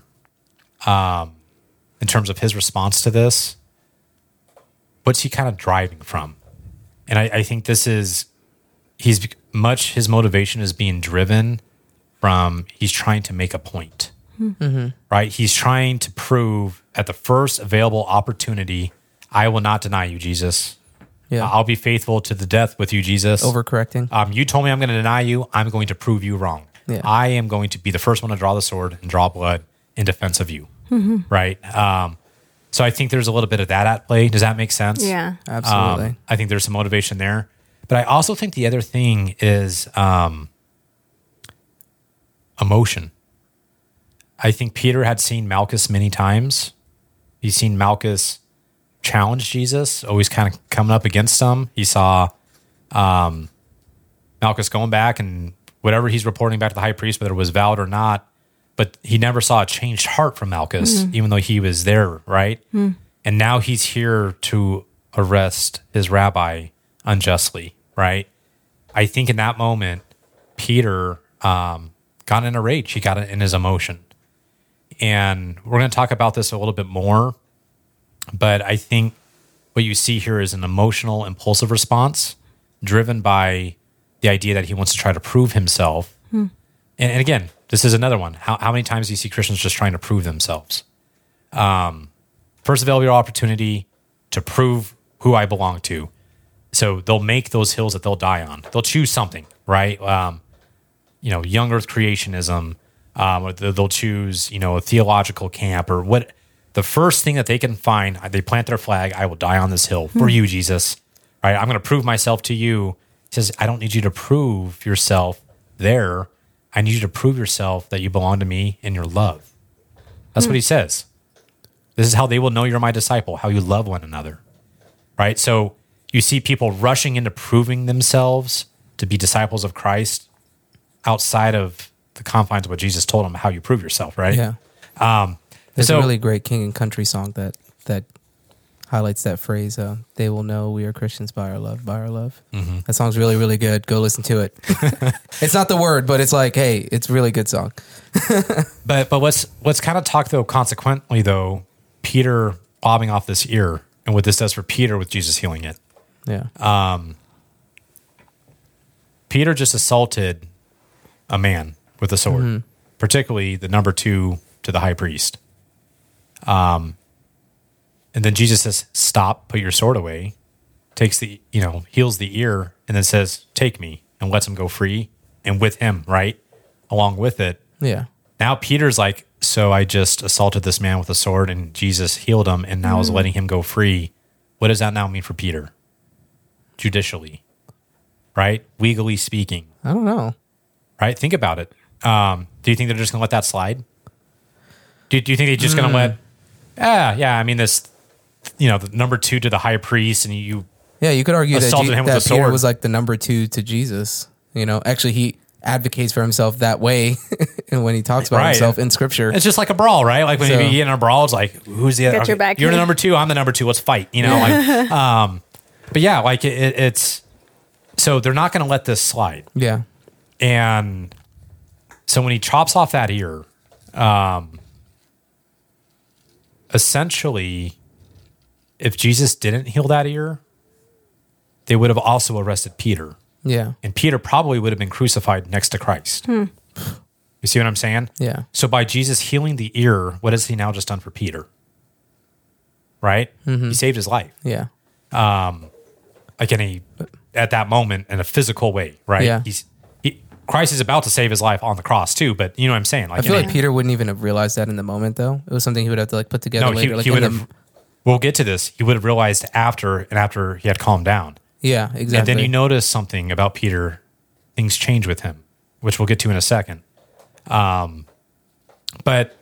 in terms of his response to this, what's he kind of driving from? And I think this is, his motivation is being driven from, he's trying to make a point, right? He's trying to prove at the first available opportunity, I will not deny you, Jesus. Yeah. I'll be faithful to the death with you, Jesus. Overcorrecting. You told me I'm going to deny you. I'm going to prove you wrong. Yeah. I am going to be the first one to draw the sword and draw blood in defense of you. Right? So I think there's a little bit of that at play. Does that make sense? Yeah. Absolutely. I think there's some motivation there. But I also think the other thing is emotion. I think Peter had seen Malchus many times. He's seen Malchus challenge Jesus, always kind of coming up against him. He saw Malchus going back and whatever he's reporting back to the high priest, whether it was valid or not, but he never saw a changed heart from Malchus, even though he was there, right? And now he's here to arrest his rabbi unjustly, right? I think in that moment, Peter got in a rage. He got in his emotion. And we're going to talk about this a little bit more, but I think what you see here is an emotional, impulsive response driven by the idea that he wants to try to prove himself. And again, this is another one. How many times do you see Christians just trying to prove themselves? First available opportunity to prove who I belong to. So they'll make those hills that they'll die on. They'll choose something, right? Young earth creationism. Or they'll choose, a theological camp or what. The first thing that they can find, they plant their flag. I will die on this hill for you, Jesus. All right, I'm going to prove myself to you. He says, I don't need you to prove yourself there. I need you to prove yourself that you belong to me in your love. That's what he says. This is how they will know you're my disciple, how you love one another. Right? So you see people rushing into proving themselves to be disciples of Christ outside of the confines of what Jesus told them, how you prove yourself, right? Yeah. There's a really great King and Country song that highlights that phrase. They will know we are Christians by our love, by our love. That song's really, really good. Go listen to it. It's not the word, but it's like, hey, it's a really good song. But what's kind of talked though, consequently though, Peter bobbing off this ear and what this does for Peter with Jesus healing it. Yeah. Peter just assaulted a man with a sword, particularly the number 2 to the high priest. And then Jesus says, stop, put your sword away, takes the, heals the ear, and then says, take me, and lets him go free. And with him, right? Along with it. Yeah. Now Peter's like, so I just assaulted this man with a sword and Jesus healed him and now is letting him go free. What does that now mean for Peter? Judicially, right? Legally speaking. I don't know. Right? Think about it. Do you think they're just going to let that slide? Do you think they're just going to let, I mean, this, the number 2 to the high priest and you could argue that assaulted him with a Peter sword. was like the number 2 to Jesus. Actually, he advocates for himself that way and when he talks about himself in Scripture. It's just like a brawl, right? Like when you get in a brawl, it's like, who's the other? Got your back You're the here. number 2, I'm the number 2, let's fight, but yeah, like it's, so they're not going to let this slide. Yeah. And so when he chops off that ear, essentially, if Jesus didn't heal that ear, they would have also arrested Peter. Yeah. And Peter probably would have been crucified next to Christ. You see what I'm saying? Yeah. So by Jesus healing the ear, what has he now just done for Peter? Right? He saved his life. Yeah. Like at that moment in a physical way, right? Yeah. Christ is about to save his life on the cross too, but you know what I'm saying? I feel like Peter wouldn't even have realized that in the moment, though. It was something he would have to like put together later. He would have. We'll get to this. He would have realized after he had calmed down. Yeah, exactly. And then you notice something about Peter. Things change with him, which we'll get to in a second. But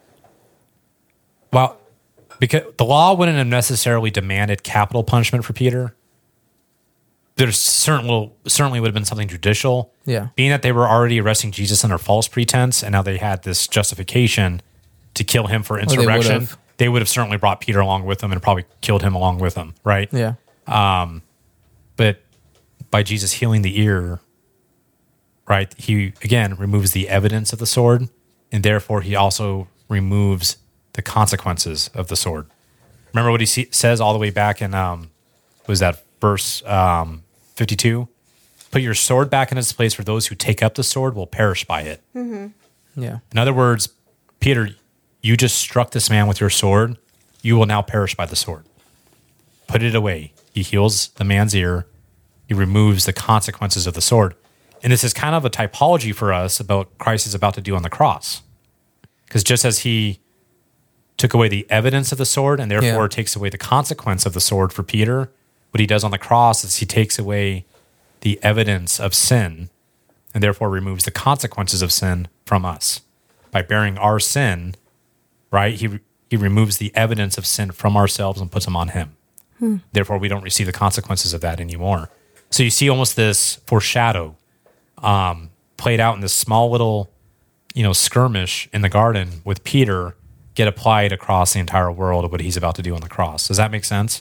because the law wouldn't have necessarily demanded capital punishment for Peter, there's certainly would have been something judicial. Yeah. Being that they were already arresting Jesus under false pretense, and now they had this justification to kill him for insurrection. They would have certainly brought Peter along with them and probably killed him along with them, right? Yeah. But by Jesus healing the ear, right, he again removes the evidence of the sword, and therefore he also removes the consequences of the sword. Remember what he says all the way back in was that verse 52? Put your sword back in its place, for those who take up the sword will perish by it. Yeah. In other words, Peter, you just struck this man with your sword. You will now perish by the sword. Put it away. He heals the man's ear. He removes the consequences of the sword. And this is kind of a typology for us about what Christ is about to do on the cross. Because just as he took away the evidence of the sword and therefore takes away the consequence of the sword for Peter, what he does on the cross is he takes away the evidence of sin and therefore removes the consequences of sin from us. By bearing our sin, right, he removes the evidence of sin from ourselves and puts them on him. Therefore, we don't receive the consequences of that anymore. So you see almost this foreshadow played out in this small little, skirmish in the garden with Peter get applied across the entire world of what he's about to do on the cross. Does that make sense?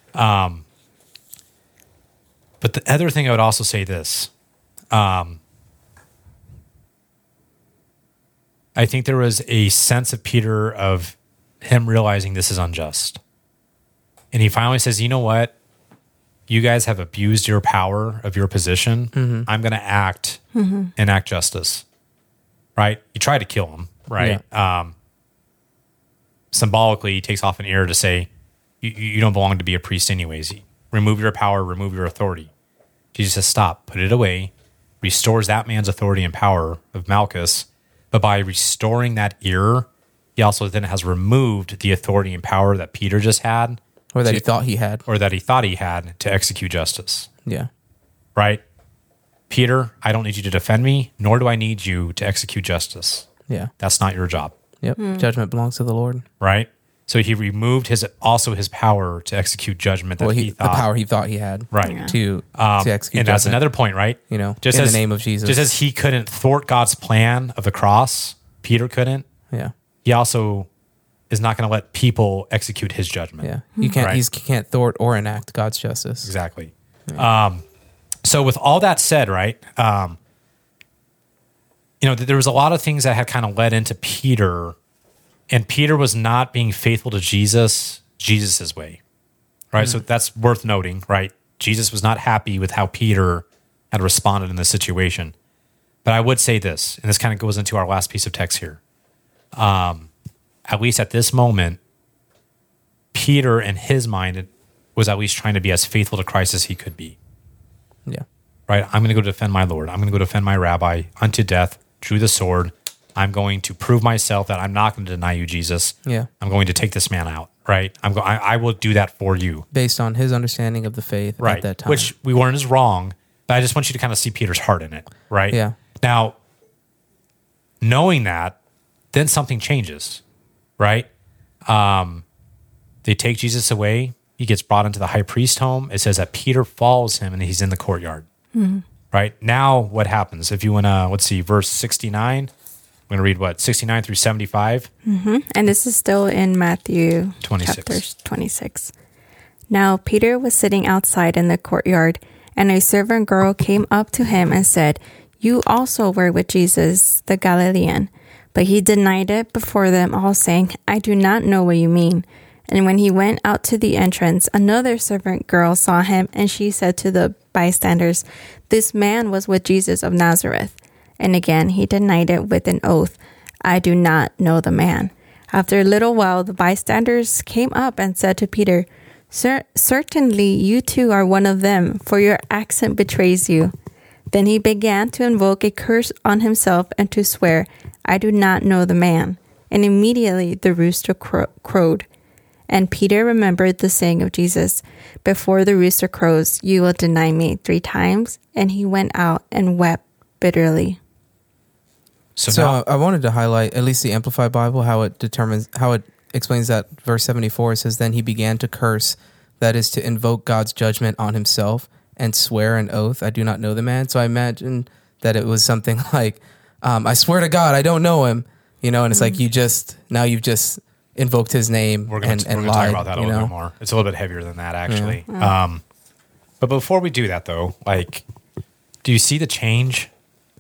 But the other thing I would also say this. I think there was a sense of Peter of him realizing this is unjust. And he finally says, you know what? You guys have abused your power of your position. I'm going to act and enact justice. Right? You try to kill him, right? Yeah. Symbolically, he takes off an ear to say, you don't belong to be a priest anyways. Remove your power, remove your authority. Jesus says, stop, put it away, restores that man's authority and power of Malchus. But by restoring that ear, he also then has removed the authority and power that Peter just had. Or that he thought he had. Or that he thought he had to execute justice. Yeah. Right? Peter, I don't need you to defend me, nor do I need you to execute justice. Yeah. That's not your job. Yep. Judgment belongs to the Lord. Right? So he removed his power to execute judgment that he thought. The power he thought he had. Right. Yeah. To execute and that's another point, right? Just in the name of Jesus. Just as he couldn't thwart God's plan of the cross, Peter couldn't. Yeah. He also is not going to let people execute his judgment. Yeah. You can't, he can't thwart or enact God's justice. Exactly. Yeah. So with all that said, right, there was a lot of things that had kind of led into Peter, and Peter was not being faithful to Jesus's way, right? So that's worth noting, right? Jesus was not happy with how Peter had responded in this situation. But I would say this, and this kind of goes into our last piece of text here. At least at this moment, Peter, in his mind, was at least trying to be as faithful to Christ as he could be. Yeah. Right? I'm going to go defend my Lord. I'm going to go defend my rabbi unto death, drew the sword. I'm going to prove myself that I'm not going to deny you, Jesus. Yeah. I'm going to take this man out, right? I will do that for you. Based on his understanding of the faith at that time. Which we weren't as wrong, but I just want you to kind of see Peter's heart in it, right? Yeah. Now, knowing that, then something changes, right? They take Jesus away. He gets brought into the high priest home. It says that Peter follows him and he's in the courtyard. Right? Now what happens? If you want to, let's see, verse 69. I'm going to read 69 through 75. And this is still in Matthew 26. chapter 26. Now Peter was sitting outside in the courtyard, and a servant girl came up to him and said, "You also were with Jesus, the Galilean." But he denied it before them all, saying, "I do not know what you mean." And when he went out to the entrance, another servant girl saw him, and she said to the bystanders, "This man was with Jesus of Nazareth." And again he denied it with an oath, "I do not know the man." After a little while, the bystanders came up and said to Peter, "Sir, certainly you too are one of them, for your accent betrays you." Then he began to invoke a curse on himself and to swear, "I do not know the man." And immediately the rooster crowed. And Peter remembered the saying of Jesus, "Before the rooster crows, you will deny me 3 times." And he went out and wept bitterly. So now, I wanted to highlight at least the Amplified Bible, how it explains that verse 74. It says, "Then he began to curse," that is to invoke God's judgment on himself, "and swear an oath, I do not know the man." So I imagine that it was something like, "I swear to God, I don't know him," and it's like you've just invoked his name we're going to lied. talk about that a little bit more. It's a little bit heavier than that, actually. Yeah. But before we do that, though, do you see the change?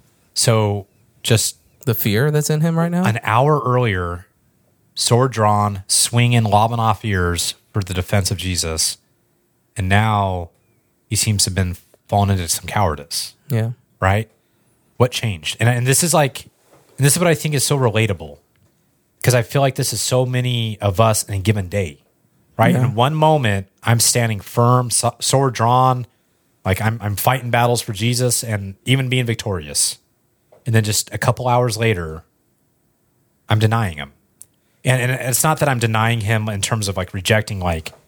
So just The fear that's in him right now. an hour earlier, sword drawn, swinging, lobbing off ears for the defense of Jesus, and now he seems to have been fallen into some cowardice. Yeah. Right? What changed? And this is what I think is so relatable, because I feel like this is so many of us in a given day, right? Yeah. In one moment, I'm standing firm, sword drawn, like I'm fighting battles for Jesus and even being victorious. And then just a couple hours later, I'm denying him. And it's not that I'm denying him in terms of rejecting,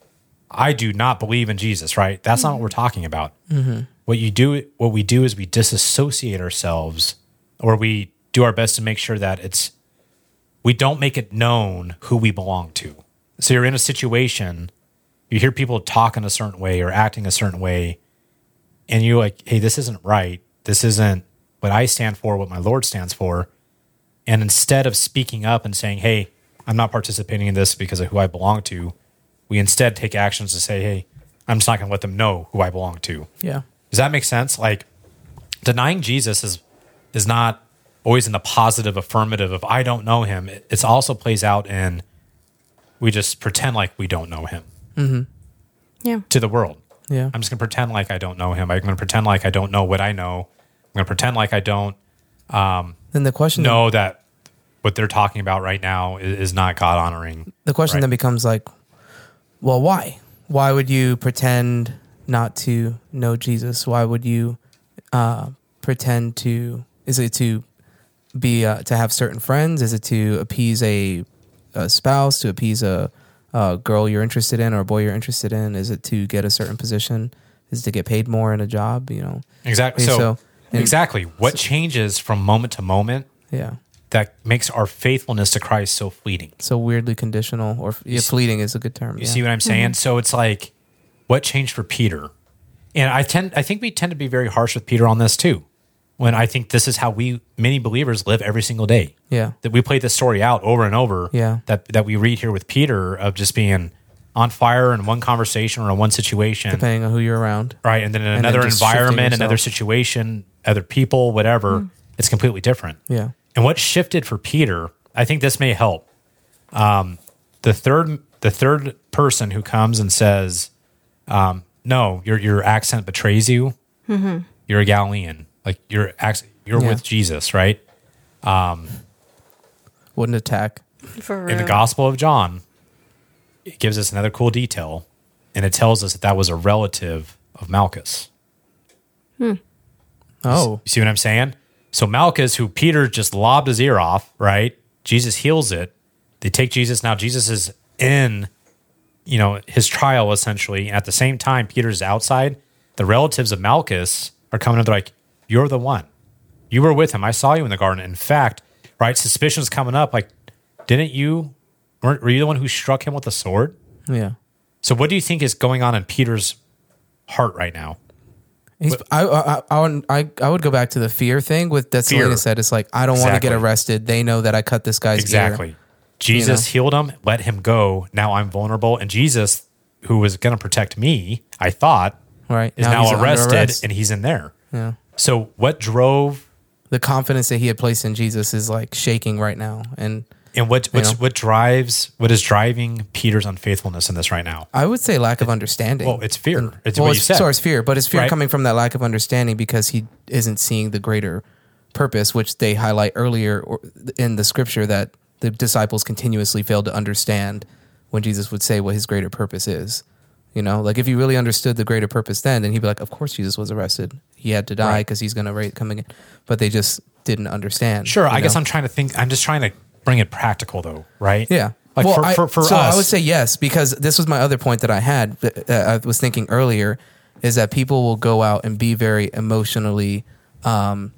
I do not believe in Jesus, right? That's not what we're talking about. Mm-hmm. What we do is we disassociate ourselves, or we do our best to make sure that we don't make it known who we belong to. So you're in a situation, you hear people talking a certain way or acting a certain way, and you're like, "Hey, this isn't right. This isn't what I stand for, what my Lord stands for." And instead of speaking up and saying, "Hey, I'm not participating in this because of who I belong to," we instead take actions to say, "Hey, I'm just not going to let them know who I belong to." Yeah. Does that make sense? Denying Jesus is not always in the positive affirmative of "I don't know him." It also plays out in we just pretend like we don't know him Yeah. to the world. Yeah. I'm just going to pretend like I don't know him. I'm going to pretend like I don't know what I know. I'm going to pretend like I don't Then the question know that what they're talking about right now is not God honoring. The question Right. then becomes well, why? Why would you pretend not to know Jesus? Why would you pretend to? Is it to be to have certain friends? Is it to appease a spouse? To appease a girl you're interested in or a boy you're interested in? Is it to get a certain position? Is it to get paid more in a job? Exactly. Exactly. What changes from moment to moment Yeah. that makes our faithfulness to Christ so fleeting? So weirdly conditional, or fleeting is a good term. You see what I'm saying? So it's what changed for Peter? And I think we tend to be very harsh with Peter on this too. When I think this is how many believers live every single day. Yeah. That we play this story out over and over. Yeah. That we read here with Peter of just being on fire in one conversation or in one situation. Depending on who you're around. Right. And then in then another just shifting environment, another yourself. situation, other people, whatever, it's completely different. Yeah. And what shifted for Peter, I think this may help. The third person who comes and says, "No, your accent betrays you. Mm-hmm. You're a Galilean. You're with Jesus, right?" Wouldn't attack. For real. In the Gospel of John, it gives us another cool detail, and it tells us that was a relative of Malchus. Oh. You see what I'm saying? So Malchus, who Peter just lobbed his ear off, right? Jesus heals it. They take Jesus. Now Jesus is in, his trial essentially. And at the same time, Peter's outside. The relatives of Malchus are coming and they're like, "You're the one. You were with him. I saw you in the garden." In fact, right, suspicion's coming up. Were you the one who struck him with a sword? Yeah. So what do you think is going on in Peter's heart right now? I would go back to the fear thing with that Selena said. It's I don't want to get Exactly. arrested. They know that I cut this guy's ear. Exactly. Jesus healed him, let him go. Now I'm vulnerable. And Jesus, who was going to protect me, I thought, Right. is he's now under arrested arrest. and he's in there. Yeah. So what drove... The confidence that he had placed in Jesus is shaking right now. And And what is driving Peter's unfaithfulness in this right now? I would say lack of understanding. Well, it's fear. It's what you said. So it's fear, but it's fear Right. coming from that lack of understanding because he isn't seeing the greater purpose, which they highlight earlier in the scripture that the disciples continuously failed to understand when Jesus would say what his greater purpose is. You know, like if he really understood the greater purpose then he'd be like, of course Jesus was arrested. He had to die because he's going to come again. But they just didn't understand. Sure. I guess know? I'm just trying to bring it practical though, right? Yeah. Like well, for so us. I would say yes, because this was my other point that I had, that I was thinking earlier, is that people will go out and be very emotionally on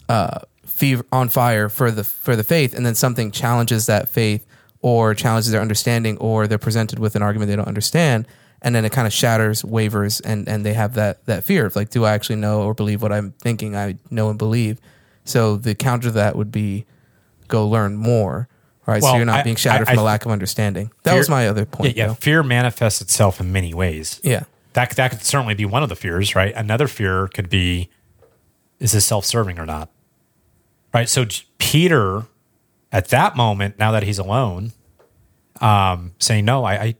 fire for the faith, and then something challenges that faith or challenges their understanding, or they're presented with an argument they don't understand, and then it kind of shatters, wavers, and they have that fear of like, do I actually know or believe what I'm thinking I know and believe? So the counter to that would be go learn more. Right, Well, so you're not being shattered from a lack of understanding. That fear- was my other point. Yeah. though. Fear manifests itself in many ways. Yeah. That could certainly be one of the fears, right? Another fear could be, is this self-serving or not? Right. So Peter, at that moment, now that he's alone, saying, no, I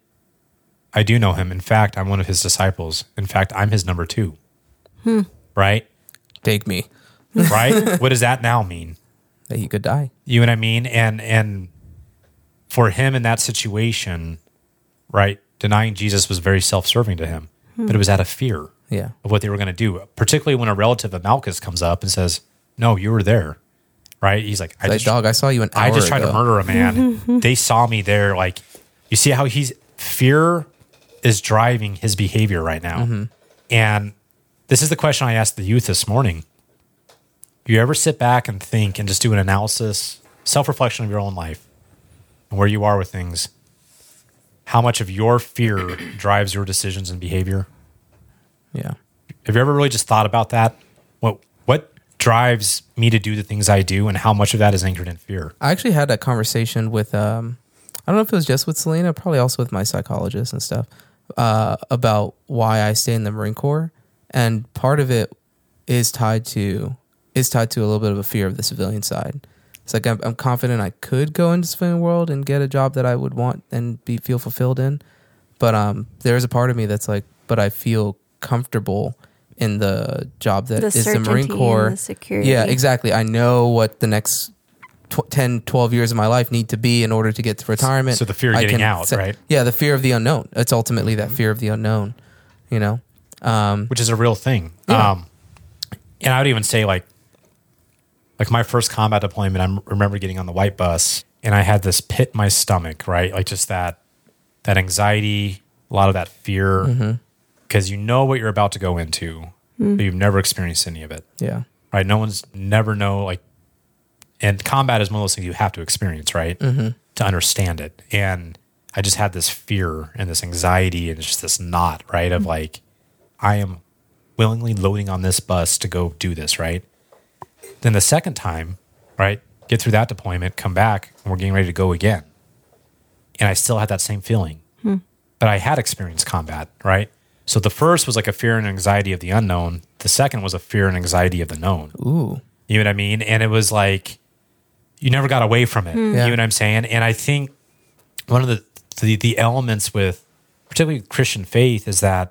do know him. In fact, I'm one of his disciples. In fact, I'm his number 2. Right? Take me. Right? What does that now mean? That he could die. You know what I mean? And for him in that situation, right, denying Jesus was very self-serving to him, but it was out of fear Yeah. of what they were going to do, particularly when a relative of Malchus comes up and says, no, you were there, right? He's like, Like, dog, I saw you an hour I just tried to ago. murder a man. They saw me there. Like, you see how fear is driving his behavior right now. And this is the question I asked the youth this morning. You ever sit back and think and just do an analysis, self-reflection of your own life and where you are with things? How much of your fear drives your decisions and behavior? Yeah. Have you ever really just thought about that? What drives me to do the things I do, and how much of that is anchored in fear? I actually had that conversation with, I don't know if it was just with Selena, probably also with my psychologist and stuff, about why I stay in the Marine Corps. And part of it is tied to a little bit of a fear of the civilian side. It's like I'm confident I could go into the civilian world and get a job that I would want and feel fulfilled in, but there's a part of me that's like, but I feel comfortable in the job that is the Marine Corps. And the security. Yeah, exactly. I know what the next 10, 12 years of my life need to be in order to get to retirement. So the fear of I getting can out, right? Yeah, the fear of the unknown. It's ultimately that fear of the unknown, you know? Which is a real thing. Yeah. And I would even say like my first combat deployment, I remember getting on the white bus and I had this pit in my stomach, right? Like just that anxiety, a lot of that fear, because you know what you're about to go into, but you've never experienced any of it, Yeah. right? No one's never know, like, and combat is one of those things you have to experience, right? To understand it. And I just had this fear and this anxiety and just this knot, right? Of like, I am willingly loading on this bus to go do this, right? Then the second time, right, get through that deployment, come back, and we're getting ready to go again. And I still had that same feeling. But I had experienced combat, right? So the first was like a fear and anxiety of the unknown. The second was a fear and anxiety of the known. Ooh. You know what I mean? And it was like, you never got away from it. You know what I'm saying? And I think one of the elements with particularly Christian faith is that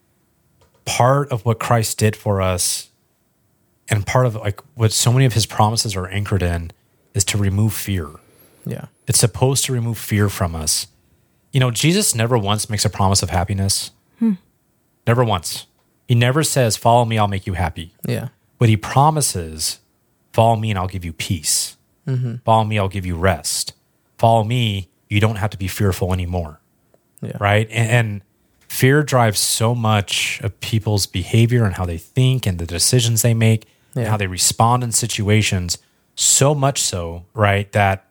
part of what Christ did for us and part of like what so many of his promises are anchored in is to remove fear. Yeah. It's supposed to remove fear from us. You know, Jesus never once makes a promise of happiness. Never once. He never says, follow me, I'll make you happy. Yeah. What he promises, follow me and I'll give you peace. Follow me, I'll give you rest. Follow me, you don't have to be fearful anymore. Yeah. Right? And fear drives so much of people's behavior and how they think and the decisions they make and how they respond in situations. So much so, right, that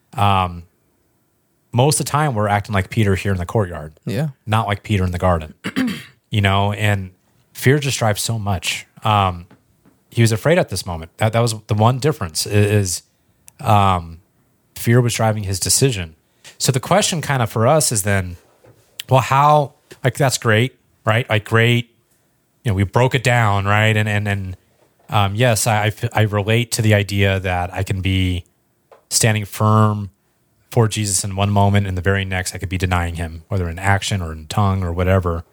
most of the time we're acting like Peter here in the courtyard. Yeah. Not like Peter in the garden. You know, and fear just drives so much. He was afraid at this moment. That was the one difference is fear was driving his decision. So the question kind of for us is then, well, how, like, that's great, right? Like, great, you know, we broke it down, right? And yes, I relate to the idea that I can be standing firm for Jesus in one moment, and the very next I could be denying him, whether in action or in tongue or whatever.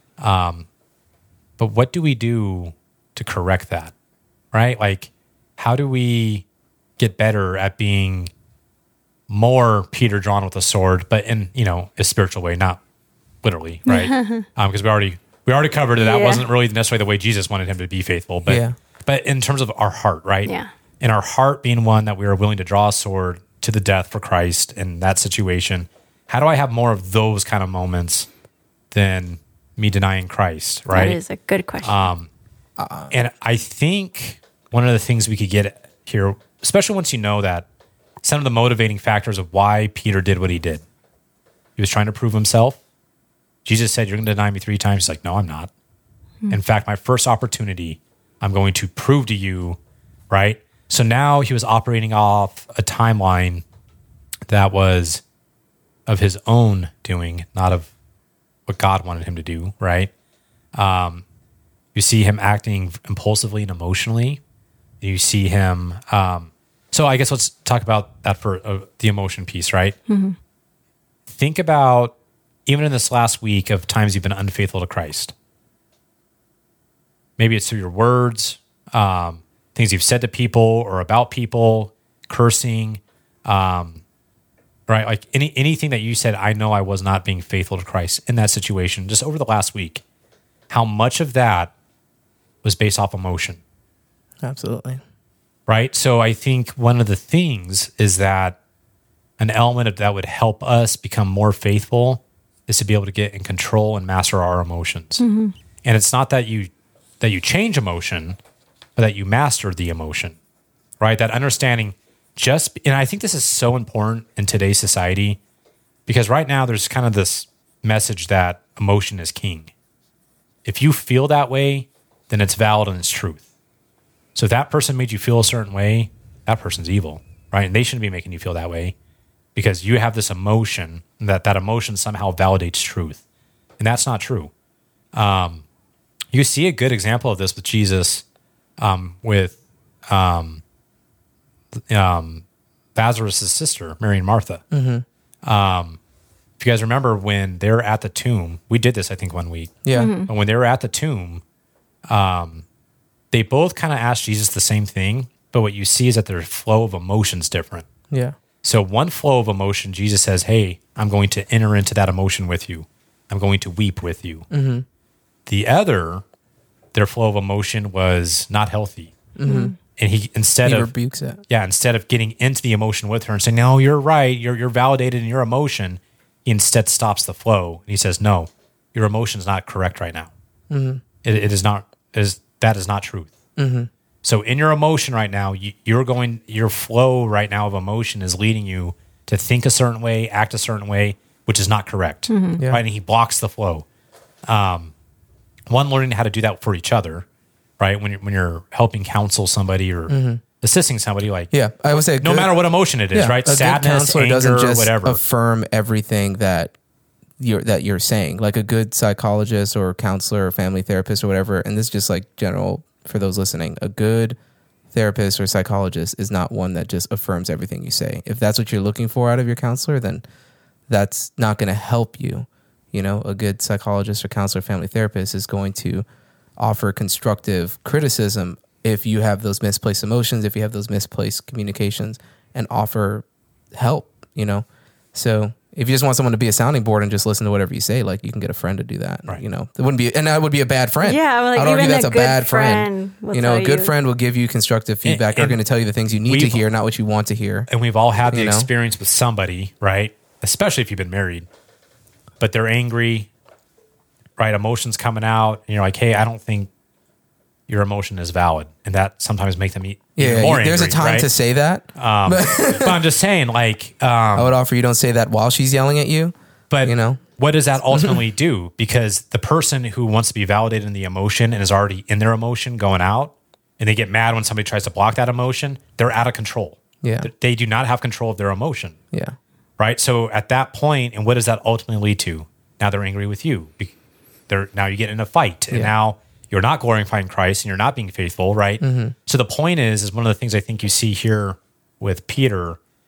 But what do we do to correct that, right? Like, how do we get better at being more Peter drawn with a sword, but in, a spiritual way, not literally, right? Because we already covered that wasn't really necessarily the way Jesus wanted him to be faithful, but in terms of our heart, right? Yeah. And our heart being one that we are willing to draw a sword to the death for Christ in that situation. How do I have more of those kind of moments than me denying Christ, right? That is a good question. And I think one of the things we could get here, especially once you know that some of the motivating factors of why Peter did what he did. He was trying to prove himself. Jesus said, "You're going to deny me 3 times." He's like, "No, I'm not. In fact, my first opportunity, I'm going to prove to you," right? So now he was operating off a timeline that was of his own doing, not of what God wanted him to do, right? You see him acting impulsively and emotionally. You see him... so I guess let's talk about that for the emotion piece, right? Mm-hmm. Think about, even in this last week, of times you've been unfaithful to Christ. Maybe it's through your words, things you've said to people or about people, cursing, right? Like anything that you said, I know I was not being faithful to Christ in that situation, just over the last week. How much of that was based off emotion? Absolutely. Right? So I think one of the things is that an element of that would help us become more faithful is to be able to get in control and master our emotions. Mm-hmm. And it's not that you change emotion, but that you master the emotion, right? That understanding and I think this is so important in today's society, because right now there's kind of this message that emotion is king. If you feel that way, then it's valid and it's truth. So if that person made you feel a certain way, that person's evil, right? And they shouldn't be making you feel that way, because you have this emotion, that emotion somehow validates truth. And that's not true. You see a good example of this with Jesus, with Lazarus' sister, Mary and Martha. Mm-hmm. If you guys remember when they're at the tomb, we did this, I think, one week. Yeah. Mm-hmm. But when they were at the tomb, they both kind of asked Jesus the same thing, but what you see is that their flow of emotion's different. Yeah. So one flow of emotion, Jesus says, "Hey, I'm going to enter into that emotion with you. I'm going to weep with you." Mm-hmm. The other, their flow of emotion was not healthy. Mm-hmm. And he rebukes it. Yeah, instead of getting into the emotion with her and saying, "No, you're right, you're validated in your emotion," he instead stops the flow and he says, "No, your emotion's not correct right now. Mm-hmm. It is not. That is not truth." Mm-hmm. So in your emotion right now, your flow right now of emotion is leading you to think a certain way, act a certain way, which is not correct. Mm-hmm. Yeah. Right? And he blocks the flow. One, learning how to do that for each other, right? When you're helping counsel somebody or assisting somebody, like, yeah, I would say no matter what emotion it is, right? A Sadness, good counselor anger, doesn't just whatever. affirm everything that you're saying. Like a good psychologist or counselor or family therapist or whatever, and this is just like general for those listening, a good therapist or psychologist is not one that just affirms everything you say. If that's what you're looking for out of your counselor, then that's not going to help you. You know, a good psychologist or counselor, family therapist is going to offer constructive criticism if you have those misplaced emotions, if you have those misplaced communications, and offer help, So if you just want someone to be a sounding board and just listen to whatever you say, like, you can get a friend to do that. Right. It wouldn't be, and that would be a bad friend. Yeah, I'd argue that's a bad friend. A good friend will give you constructive feedback. They're going to tell you the things you need to hear, not what you want to hear. And we've all had the experience with somebody, right? Especially if you've been married, but they're angry, right? Emotions coming out, and you're like, "Hey, I don't think your emotion is valid," and that sometimes makes them even more angry. There's a time to say that, but I'm just saying, like, I would offer you don't say that while she's yelling at you. But what does that ultimately do? Because the person who wants to be validated in the emotion and is already in their emotion going out, and they get mad when somebody tries to block that emotion, they're out of control. Yeah, they do not have control of their emotion. Yeah. Right. So at that point, and what does that ultimately lead to? Now they're angry with you. Now you get in a fight, and now you're not glorifying Christ, and you're not being faithful, right? Mm-hmm. So the point is one of the things I think you see here with Peter,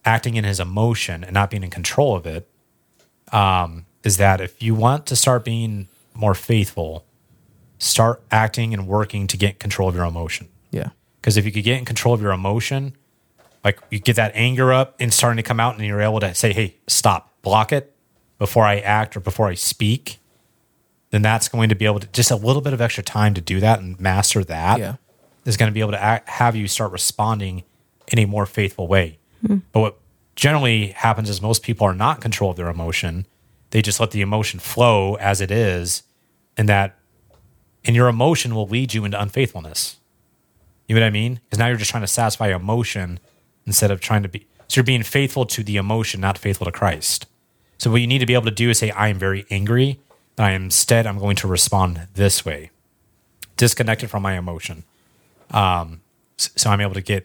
acting in his emotion and not being in control of it, is that if you want to start being more faithful, start acting and working to get control of your emotion. Yeah. Because if you could get in control of your emotion, like you get that anger up and starting to come out, and you're able to say, hey, stop, block it before I act or before I speak, then that's going to be able to, just a little bit of extra time to do that and master that is going to be able to have you start responding in a more faithful way. But what generally happens is most people are not in control of their emotion. They just let the emotion flow as it is, and your emotion will lead you into unfaithfulness. You know what I mean? Because now you're just trying to satisfy emotion instead of trying to be. So you're being faithful to the emotion, not faithful to Christ. So what you need to be able to do is say, I am very angry, and I'm going to respond this way, disconnected from my emotion. So I'm able to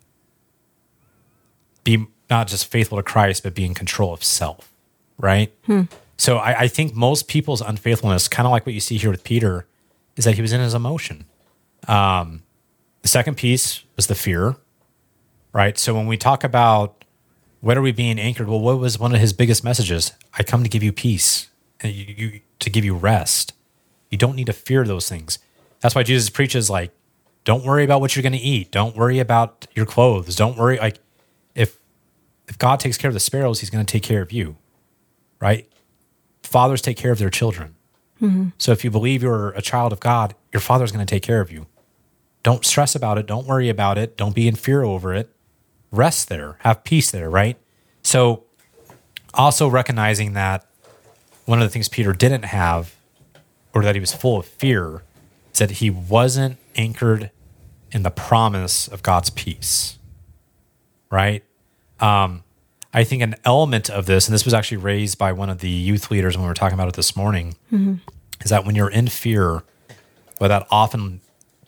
be not just faithful to Christ, but be in control of self, right? So I think most people's unfaithfulness, kind of like what you see here with Peter, is that he was in his emotion. The second piece was the fear, right? So when we talk about what are we being anchored, well, what was one of his biggest messages? I come to give you peace and to give you rest. You don't need to fear those things. That's why Jesus preaches, like, don't worry about what you're going to eat. Don't worry about your clothes. Don't worry. Like, if God takes care of the sparrows, he's going to take care of you, right? Fathers take care of their children. So if you believe you're a child of God, your father's going to take care of you. Don't stress about it. Don't worry about it. Don't be in fear over it. Rest there. Have peace there, right? So also recognizing that one of the things Peter didn't have, or that he was full of fear, is that he wasn't anchored in the promise of God's peace, right? I think an element of this, and this was actually raised by one of the youth leaders when we were talking about it this morning, is that when you're in fear, well, that often...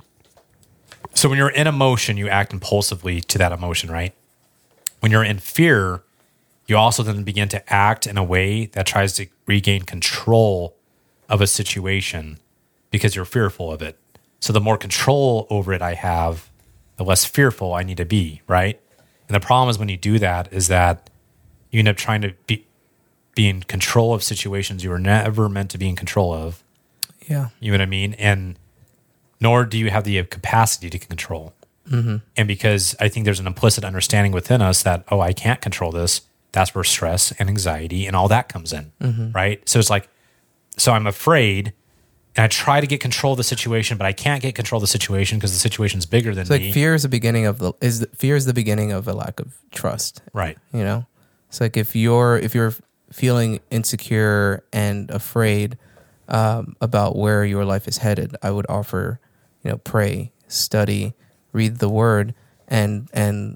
So when you're in emotion, you act impulsively to that emotion, right? When you're in fear, you also then begin to act in a way that tries to regain control of a situation because you're fearful of it. So the more control over it I have, the less fearful I need to be, right? And the problem is when you do that is that you end up trying to be in control of situations you were never meant to be in control of. Yeah. You know what I mean? And nor do you have the capacity to control. And because I think there's an implicit understanding within us that, oh, I can't control this, that's where stress and anxiety and all that comes in, right? So it's like, so I'm afraid, and I try to get control of the situation, but I can't get control of the situation because the situation's bigger than me. Like fear is the beginning of the beginning of a lack of trust, right? You know, it's like if you're feeling insecure and afraid about where your life is headed, I would offer, pray, study, read the Word, and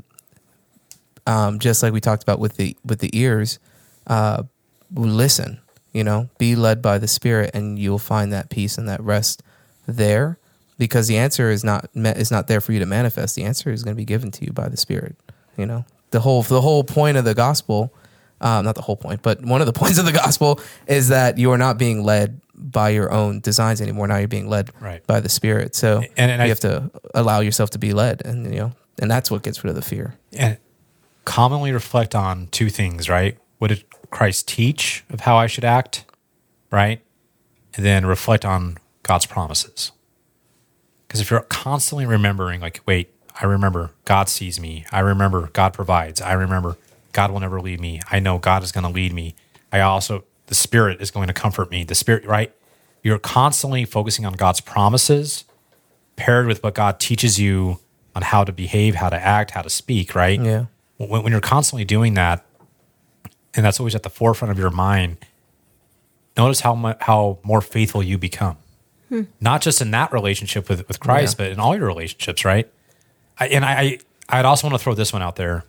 just like we talked about with the ears, listen. Be led by the Spirit, and you'll find that peace and that rest there. Because the answer is not there for you to manifest. The answer is going to be given to you by the Spirit. The whole point of the gospel, not the whole point, but one of the points of the gospel is that you are not being led by your own designs anymore. Now you're being led by the Spirit. So you have to allow yourself to be led, and and that's what gets rid of the fear. And commonly reflect on two things, right? What did Christ teach of how I should act, right? And then reflect on God's promises. Because if you're constantly remembering, like, wait, I remember God sees me. I remember God provides. I remember God will never leave me. I know God is going to lead me. The Spirit is going to comfort me. The Spirit, right? You're constantly focusing on God's promises paired with what God teaches you on how to behave, how to act, how to speak, right? Yeah. When you're constantly doing that, and that's always at the forefront of your mind, notice how more faithful you become. Not just in that relationship with Christ, but in all your relationships, right? I'd also want to throw this one out there.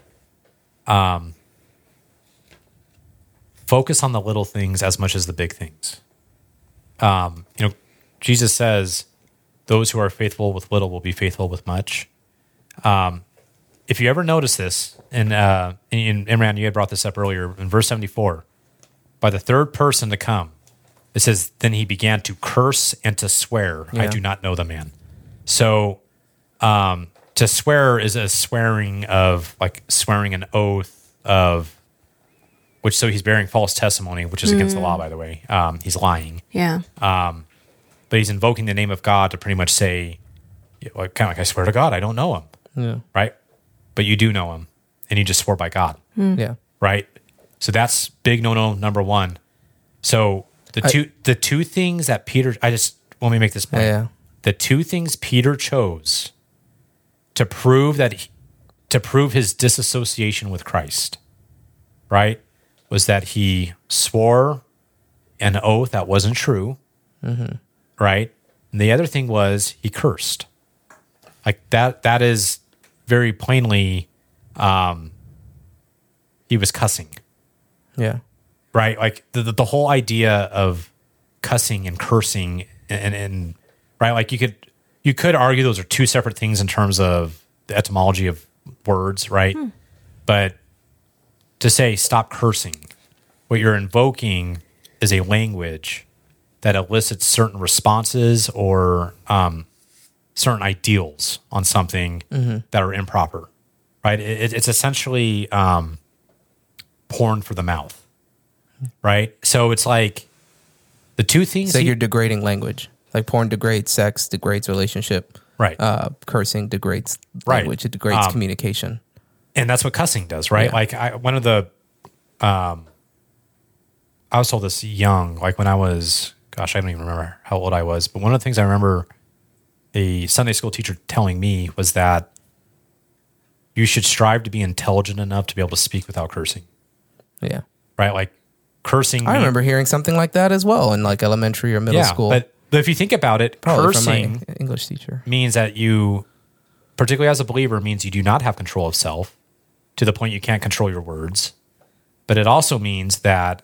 Focus on the little things as much as the big things. Jesus says, those who are faithful with little will be faithful with much. If you ever notice this, and Imran, you had brought this up earlier, in verse 74, by the third person to come, it says, then he began to curse and to swear. I do not know the man. So to swear is a swearing of, like, swearing an oath of which, so he's bearing false testimony, which is against the law, by the way. He's lying. Yeah. But he's invoking the name of God to pretty much say, kind of like, I swear to God, I don't know him. Yeah. Right? But you do know him, and you just swore by God. Yeah. Right? So that's big no-no number one. So the two things that Peter, let me make this point. Yeah. The two things Peter chose to prove his disassociation with Christ, right, was that he swore an oath that wasn't true, right? And the other thing was he cursed. Like that is very plainly, he was cussing. Yeah. Right? Like the whole idea of cussing and cursing and right, like you could argue those are two separate things in terms of the etymology of words, right? But to say stop cursing, what you're invoking is a language that elicits certain responses or certain ideals on something that are improper, right? It's essentially porn for the mouth, right? So it's like the two things. It's like you're degrading language. Like porn degrades sex, degrades relationship. Right. Cursing degrades Right. language. It degrades communication. And that's what cussing does, right? Yeah. Like I was told this young, like when I was, gosh, I don't even remember how old I was, but one of the things I remember a Sunday school teacher telling me was that you should strive to be intelligent enough to be able to speak without cursing, Yeah. right? Like cursing. I remember hearing something like that as well in like elementary or middle school. But if you think about it, Probably cursing from my English teacher. means that you, particularly as a believer, means you do not have control of self to the point you can't control your words. But it also means that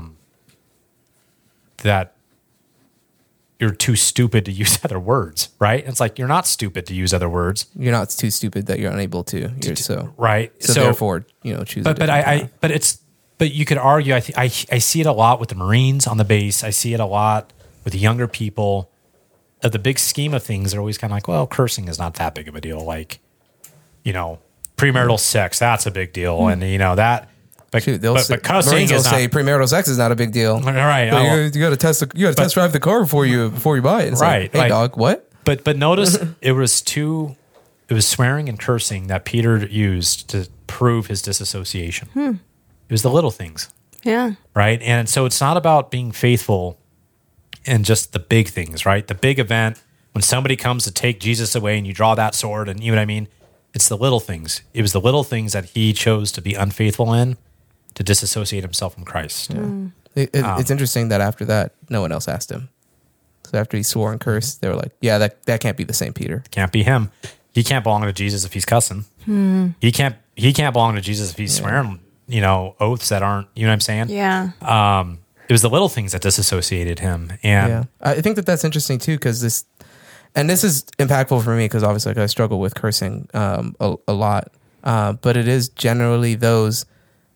that you're too stupid to use other words, right? It's like you're not stupid to use other words, You're not too stupid that you're unable to. You're so right? So therefore, choose. But you could argue. I see it a lot with the Marines on the base. I see it a lot with the younger people. At the big scheme of things, they're always kind of like, well, cursing is not that big of a deal. Like, premarital sex, that's a big deal, and that. But, Shoot, but cussing Marines will is not, say premarital sex is not a big deal. right? You got to test drive the car before you buy it. It's Right, Like, hey, like- dog, what? But notice it was swearing and cursing that Peter used to prove his disassociation. It was the little things, Yeah. right? And so it's not about being faithful in just the big things, right? The big event, when somebody comes to take Jesus away and you draw that sword and you know what I mean? It's the little things. It was the little things that he chose to be unfaithful in, to disassociate himself from Christ. It's interesting that after that, no one else asked him. So after he swore and cursed, they were like, yeah, that can't be the same Peter. Can't be him. He can't belong to Jesus if he's cussing. He can't belong to Jesus if he's swearing, oaths that aren't, you know what I'm saying? Yeah. It was the little things that disassociated him. And Yeah. I think that's interesting too, because this is impactful for me because obviously I struggle with cursing a lot. But it is generally those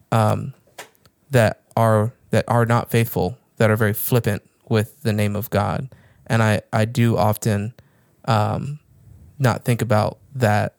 that are not faithful, that are very flippant with the name of God. And I do often not think about that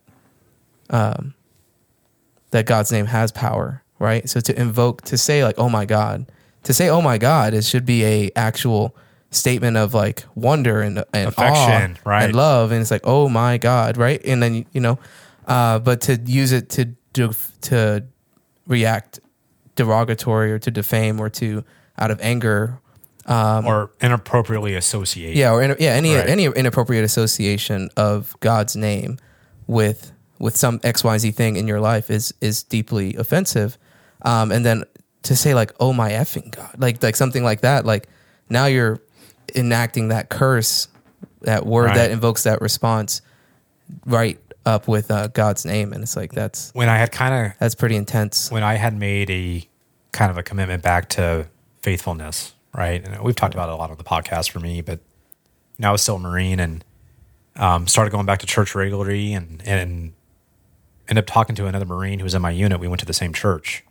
that God's name has power, right? So to say like, oh my God, it should be a actual statement of like wonder and affection, awe, right? And love. And it's like, oh my God, right? And then, but to use it to react derogatory or to defame or to out of anger, or inappropriately associate. yeah, or any Right. inappropriate association of God's name with some XYZ thing in your life is deeply offensive. And then to say like, oh my effing God, like something like that, like now you're enacting that curse, that word Right. that invokes that response right up with God's name. And it's like, that's pretty intense. When I had made a kind of a commitment back to faithfulness, right? And we've talked about it a lot on the podcast for me, but I was still a Marine and started going back to church regularly and ended up talking to another Marine who was in my unit. We went to the same church.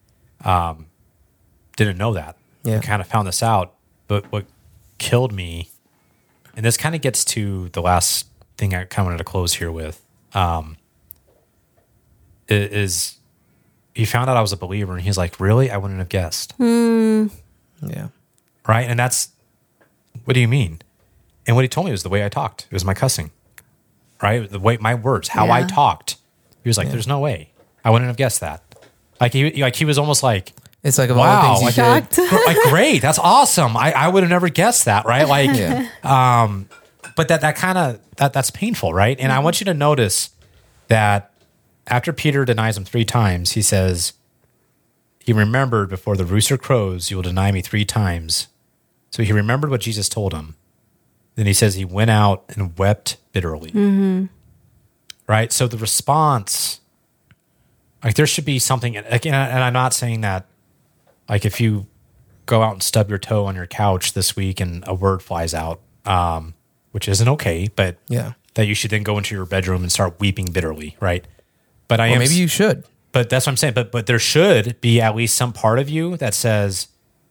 Didn't know that. Yeah. I kind of found this out. But what killed me, and this kind of gets to the last thing I kind of wanted to close here with, is he found out I was a believer, and he's like, really? I wouldn't have guessed. Yeah. Right? And that's, what do you mean? And what he told me was the way I talked. It was my cussing. Right? The way, my words, how I talked. He was like, there's no way. I wouldn't have guessed that. Like he was almost like, It's like of all the things you Shocked. did. like, great, that's awesome. I would have never guessed that, right? Like, but that's painful, right? And I want you to notice that after Peter denies him 3 times, he says, he remembered before the rooster crows, you will deny me 3 times. So he remembered what Jesus told him. Then he says he went out and wept bitterly. Right? So the response, like there should be something, again, and I'm not saying that, like if you go out and stub your toe on your couch this week and a word flies out, which isn't okay, but that you should then go into your bedroom and start weeping bitterly, right? But Maybe you should. But that's what I'm saying. But there should be at least some part of you that says,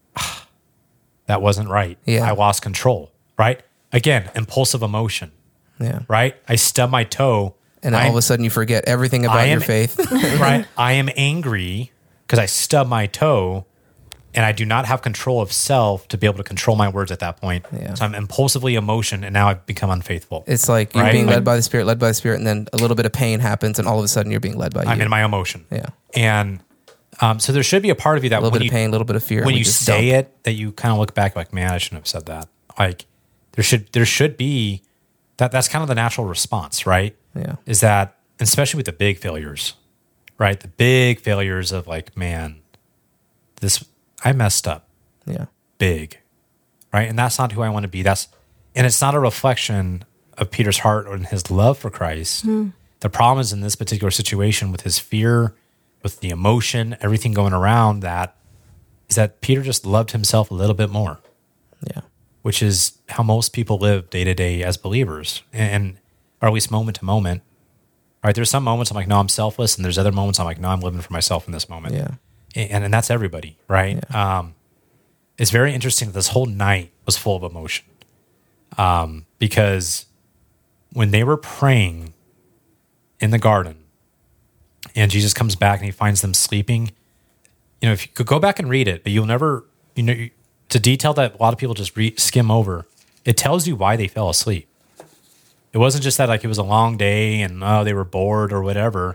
that wasn't right. Yeah. I lost control, right? Again, impulsive emotion, right? I stub my toe. And all of a sudden you forget everything about your faith. Right? I am angry because I stub my toe and I do not have control of self to be able to control my words at that point. Yeah. So I'm impulsively emotion and now I've become unfaithful. It's like you're Right? being led by the Spirit, and then a little bit of pain happens, and all of a sudden you're being led by you. I'm in my emotion. Yeah. And so there should be a part of you that A little when bit you of pain, a little bit of fear. when we you just say dump. it, that you kind of look back like, man, I shouldn't have said that. Like there should be that's kind of the natural response, right? Yeah. Is that, especially with the big failures, right? The big failures of like, man, I messed up Yeah. big, right? And that's not who I want to be. And it's not a reflection of Peter's heart or his love for Christ. The problem is in this particular situation with his fear, with the emotion, everything going around that, is that Peter just loved himself a little bit more. Yeah. Which is how most people live day to day as believers, and or at least moment to moment. Right? There's some moments I'm like, no, I'm selfless, and there's other moments I'm like, no, I'm living for myself in this moment. Yeah. And that's everybody, right? Yeah. It's very interesting that this whole night was full of emotion, because when they were praying in the garden, and Jesus comes back and he finds them sleeping. If you could go back and read it, but you'll never, to detail that a lot of people just skim over, it tells you why they fell asleep. It wasn't just that like it was a long day and they were bored or whatever.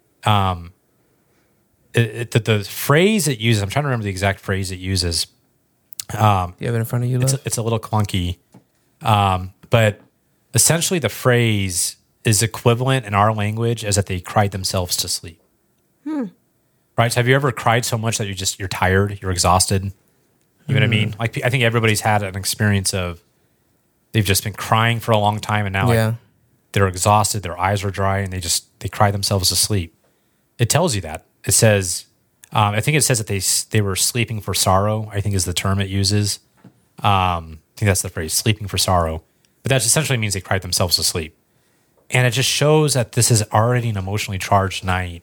The phrase it uses, I'm trying to remember the exact phrase it uses. You have it in front of you, love? It's a little clunky, but essentially the phrase is equivalent in our language as that they cried themselves to sleep. Right? So have you ever cried so much that you're tired, you're exhausted? You know what I mean? Like I think everybody's had an experience of they've just been crying for a long time, and now they're exhausted, their eyes are dry, and they cry themselves to sleep. It tells you that. It says, I think it says that they were sleeping for sorrow, I think is the term it uses. I think that's the phrase, sleeping for sorrow. But that essentially means they cried themselves to sleep. And it just shows that this is already an emotionally charged night.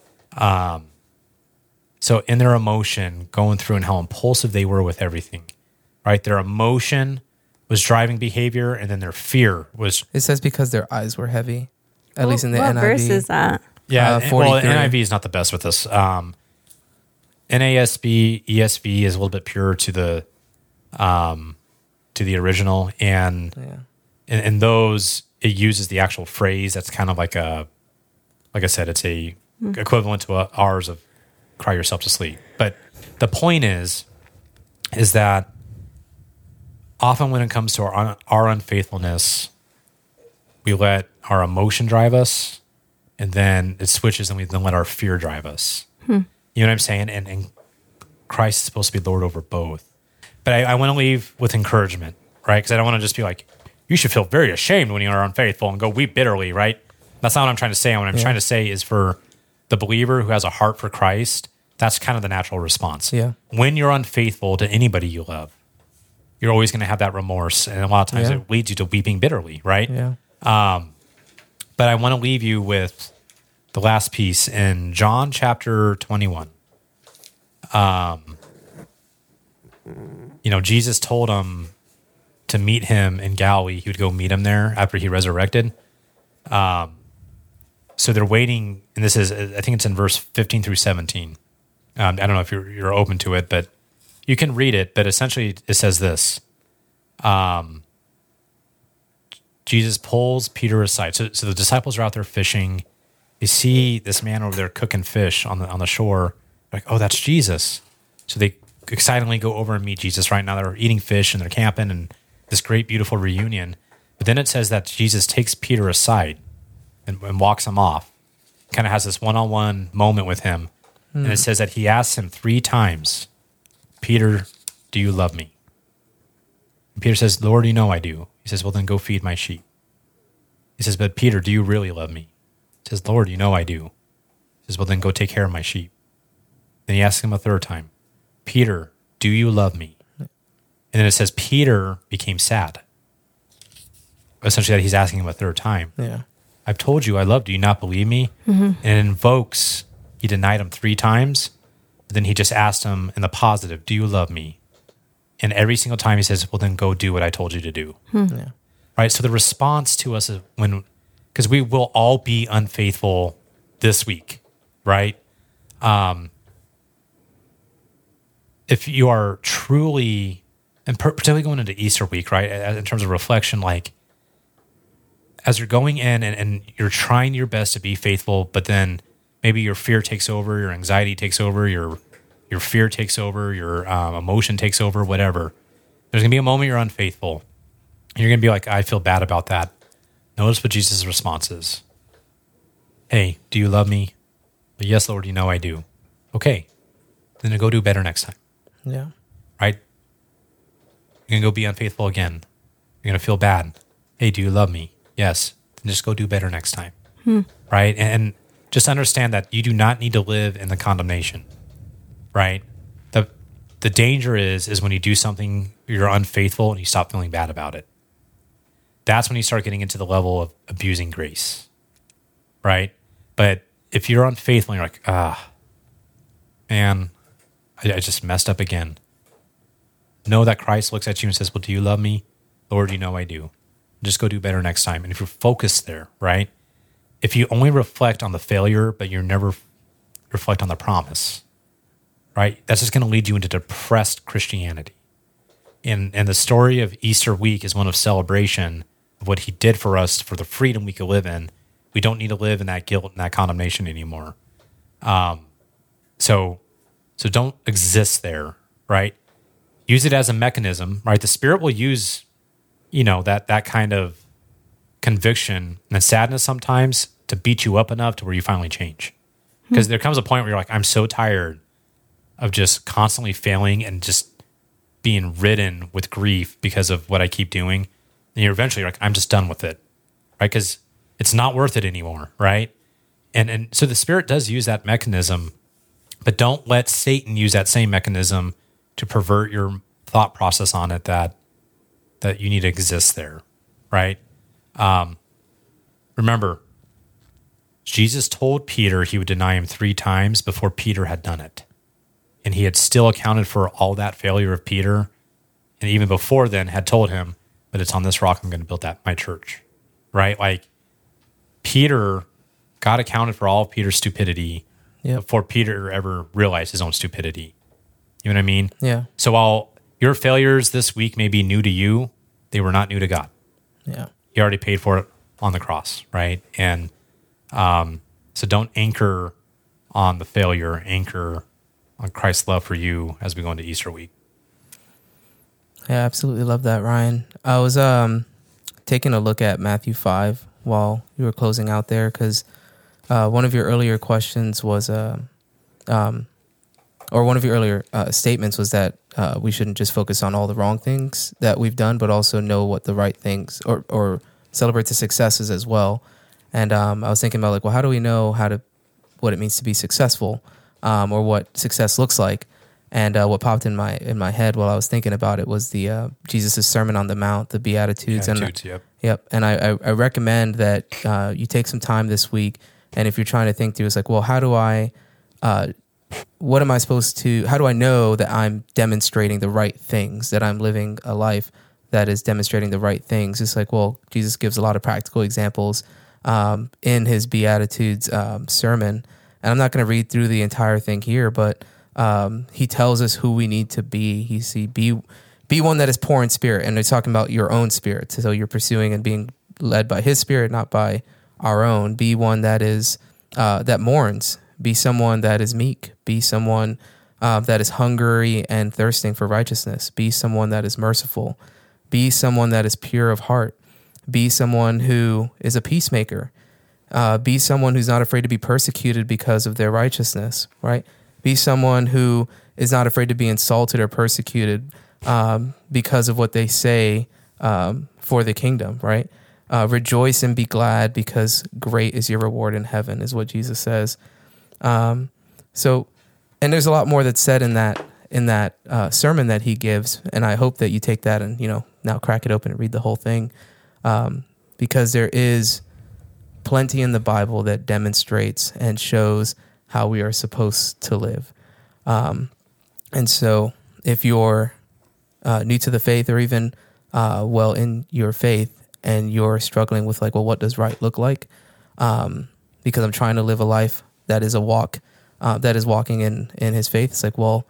So in their emotion, going through and how impulsive they were with everything, right? Their emotion was driving behavior, and then their fear was... It says because their eyes were heavy, at least in the what NIV. verse is that? Yeah, 43. NIV is not the best with this. NASB, ESV is a little bit purer to the original, and in those it uses the actual phrase that's kind of like I said, it's a equivalent to ours of cry yourself to sleep. But the point is that often when it comes to our unfaithfulness, we let our emotion drive us, and then it switches, and we then let our fear drive us. You know what I'm saying? And Christ is supposed to be Lord over both. But I want to leave with encouragement, right? Because I don't want to just be like, you should feel very ashamed when you are unfaithful and go weep bitterly, right? That's not what I'm trying to say. What I'm trying to say is for the believer who has a heart for Christ, that's kind of the natural response. Yeah. When you're unfaithful to anybody you love, you're always going to have that remorse. And a lot of times it leads you to weeping bitterly, right? Yeah. But I want to leave you with the last piece in John chapter 21. Jesus told him to meet him in Galilee. He would go meet him there after he resurrected. So So they're waiting, and this is, I think it's in verse 15 through 17. I don't know if you're open to it, but you can read it. But essentially, it says this: Jesus pulls Peter aside. So the disciples are out there fishing. They see this man over there cooking fish on the shore. They're like, oh, that's Jesus. So they excitedly go over and meet Jesus. Right now, they're eating fish and they're camping, and this great, beautiful reunion. But then it says that Jesus takes Peter aside and walks him off. Kind of has this one-on-one moment with him. And it says that he asks him 3 times, Peter, do you love me? And Peter says, Lord, you know I do. He says, well, then go feed my sheep. He says, but Peter, do you really love me? He says, Lord, you know I do. He says, well, then go take care of my sheep. Then he asks him a 3rd time, Peter, do you love me? And then it says, Peter became sad. Essentially, that he's asking him a 3rd time. Yeah. I've told you I love. Do you not believe me? And it invokes, he denied him 3 times. But then he just asked him in the positive, do you love me? And every single time he says, well, then go do what I told you to do. Yeah. Right? So the response to us is because we will all be unfaithful this week, right? If you are truly, and particularly going into Easter week, right? In terms of reflection, like, as you're going in and you're trying your best to be faithful, but then maybe your fear takes over, your anxiety takes over, your fear takes over, your emotion takes over, whatever. There's going to be a moment you're unfaithful. And you're going to be like, I feel bad about that. Notice what Jesus' response is. Hey, do you love me? But yes, Lord, you know I do. Okay, then go do better next time. Yeah. Right? You're going to go be unfaithful again. You're going to feel bad. Hey, do you love me? Yes. Then just go do better next time. Right? And just understand that you do not need to live in the condemnation. Right? The danger is when you do something, you're unfaithful and you stop feeling bad about it. That's when you start getting into the level of abusing grace. Right? But if you're unfaithful and you're like, man, I just messed up again. Know that Christ looks at you and says, well, do you love me? Lord, you know I do. Just go do better next time. And if you're focused there, right? If you only reflect on the failure, but you never reflect on the promise, right? That's just going to lead you into depressed Christianity. And the story of Easter week is one of celebration of what he did for us, for the freedom we could live in. We don't need to live in that guilt and that condemnation anymore. So don't exist there, right? Use it as a mechanism, right? The Spirit will use, that kind of conviction and sadness sometimes to beat you up enough to where you finally change. Because there comes a point where you're like, I'm so tired of just constantly failing and just being ridden with grief because of what I keep doing. And you're eventually like, I'm just done with it, right? Because it's not worth it anymore, right? And so the Spirit does use that mechanism, but don't let Satan use that same mechanism to pervert your thought process on it that you need to exist there, right? Remember, Jesus told Peter he would deny him 3 times before Peter had done it. And he had still accounted for all that failure of Peter. And even before then had told him, but it's on this rock I'm going to build my church, right? Like, Peter, God accounted for all of Peter's stupidity before Peter ever realized his own stupidity. You know what I mean? Yeah. So while your failures this week may be new to you, they were not new to God. Yeah. He already paid for it on the cross, right? And so don't anchor on the failure, anchor on Christ's love for you as we go into Easter week. I absolutely love that, Ryan. I was taking a look at Matthew 5 while you were closing out there, because one of your earlier questions was, or one of your earlier statements was that we shouldn't just focus on all the wrong things that we've done, but also know what the right things, or celebrate the successes as well. And I was thinking about, like, well, how do we know what it means to be successful, or what success looks like? And what popped in my head while I was thinking about it was the Jesus' Sermon on the Mount, the Beatitudes. Yep. And I recommend that you take some time this week, and if you're trying to think through, it's like, well, how do I know that I'm demonstrating the right things, that I'm living a life that is demonstrating the right things? It's like, well, Jesus gives a lot of practical examples in his Beatitudes sermon. And I'm not going to read through the entire thing here, but he tells us who we need to be. Be one that is poor in spirit, and he's talking about your own spirit. So you're pursuing and being led by his spirit, not by our own. Be one that is that mourns. Be someone that is meek. Be someone that is hungry and thirsting for righteousness. Be someone that is merciful. Be someone that is pure of heart. Be someone who is a peacemaker. Be someone who's not afraid to be persecuted because of their righteousness, right? Be someone who is not afraid to be insulted or persecuted because of what they say for the kingdom, right? Rejoice and be glad because great is your reward in heaven, is what Jesus says. And there's a lot more that's said in that sermon that he gives, and I hope that you take that and now crack it open and read the whole thing, because there is plenty in the Bible that demonstrates and shows how we are supposed to live. And so if you're new to the faith, or even in your faith, and you're struggling with what does right look like? Because I'm trying to live a life that is a walk, that is walking in his faith. It's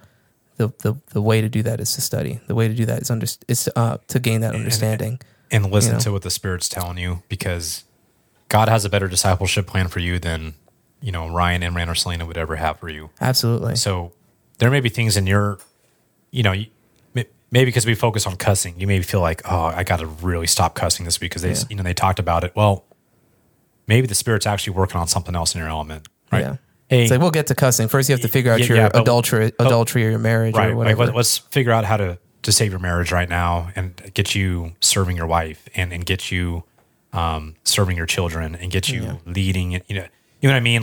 the way to do that is to study. The way to do that is to gain that understanding. And listen to what the Spirit's telling you, because God has a better discipleship plan for you than, Ryan, Imran, or Selena would ever have for you. Absolutely. So there may be things in your, maybe because we focus on cussing, you may feel like, oh, I got to really stop cussing this week because they talked about it. Well, maybe the Spirit's actually working on something else in your element, right? Yeah. Hey, it's we'll get to cussing. First, you have to figure out your adultery or your marriage, right, or whatever. Let's figure out how to save your marriage right now and get you serving your wife and get you serving your children and get you leading. You know what I mean?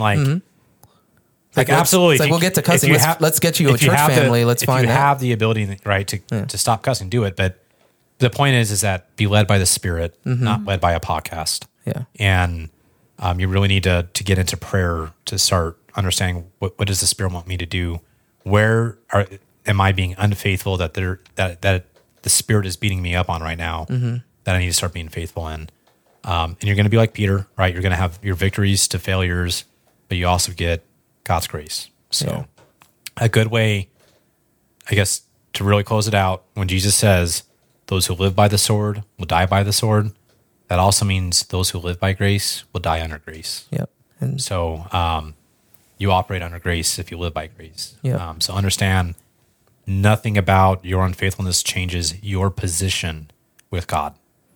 Absolutely. We'll get to cussing. Let's get you a church family. Let's find out. If you have the ability, right, to stop cussing, do it. But the point is that be led by the Spirit, not led by a podcast. Yeah. And you really need to get into prayer to start understanding what does the Spirit want me to do? Where am I being unfaithful that the Spirit is beating me up on right now that I need to start being faithful in? And you're going to be like Peter, right? You're going to have your victories to failures, but you also get God's grace. So a good way, I guess, to really close it out, when Jesus says, those who live by the sword will die by the sword, that also means those who live by grace will die under grace. Yep. And so you operate under grace if you live by grace. Yep. So understand nothing about your unfaithfulness changes your position with God.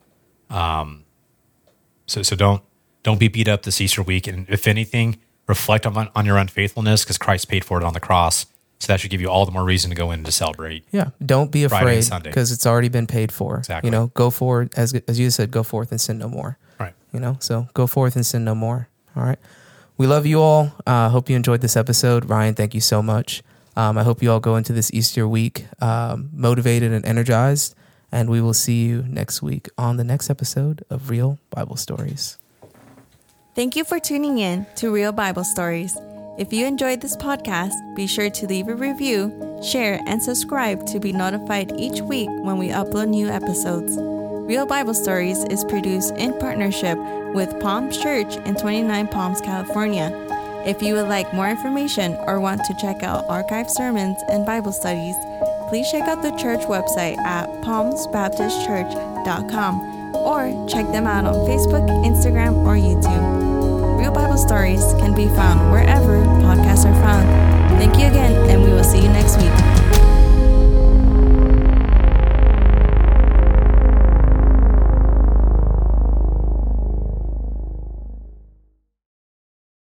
So don't be beat up this Easter week. And if anything, reflect on your unfaithfulness, because Christ paid for it on the cross. So that should give you all the more reason to go in to celebrate. Yeah. Don't be Friday and afraid, Sunday. because it's already been paid for. Exactly. Go forward, as you said, go forth and sin no more. Right. So go forth and sin no more. All right. We love you all. Hope you enjoyed this episode. Ryan, thank you so much. I hope you all go into this Easter week motivated and energized. And we will see you next week on the next episode of Real Bible Stories. Thank you for tuning in to Real Bible Stories. If you enjoyed this podcast, be sure to leave a review, share, and subscribe to be notified each week when we upload new episodes. Real Bible Stories is produced in partnership with Palms Church in 29 Palms, California. If you would like more information or want to check out archived sermons and Bible studies, please check out the church website at palmsbaptistchurch.com or check them out on Facebook, Instagram, or YouTube. Real Bible Stories can be found wherever podcasts are found. Thank you again, and we will see you next week.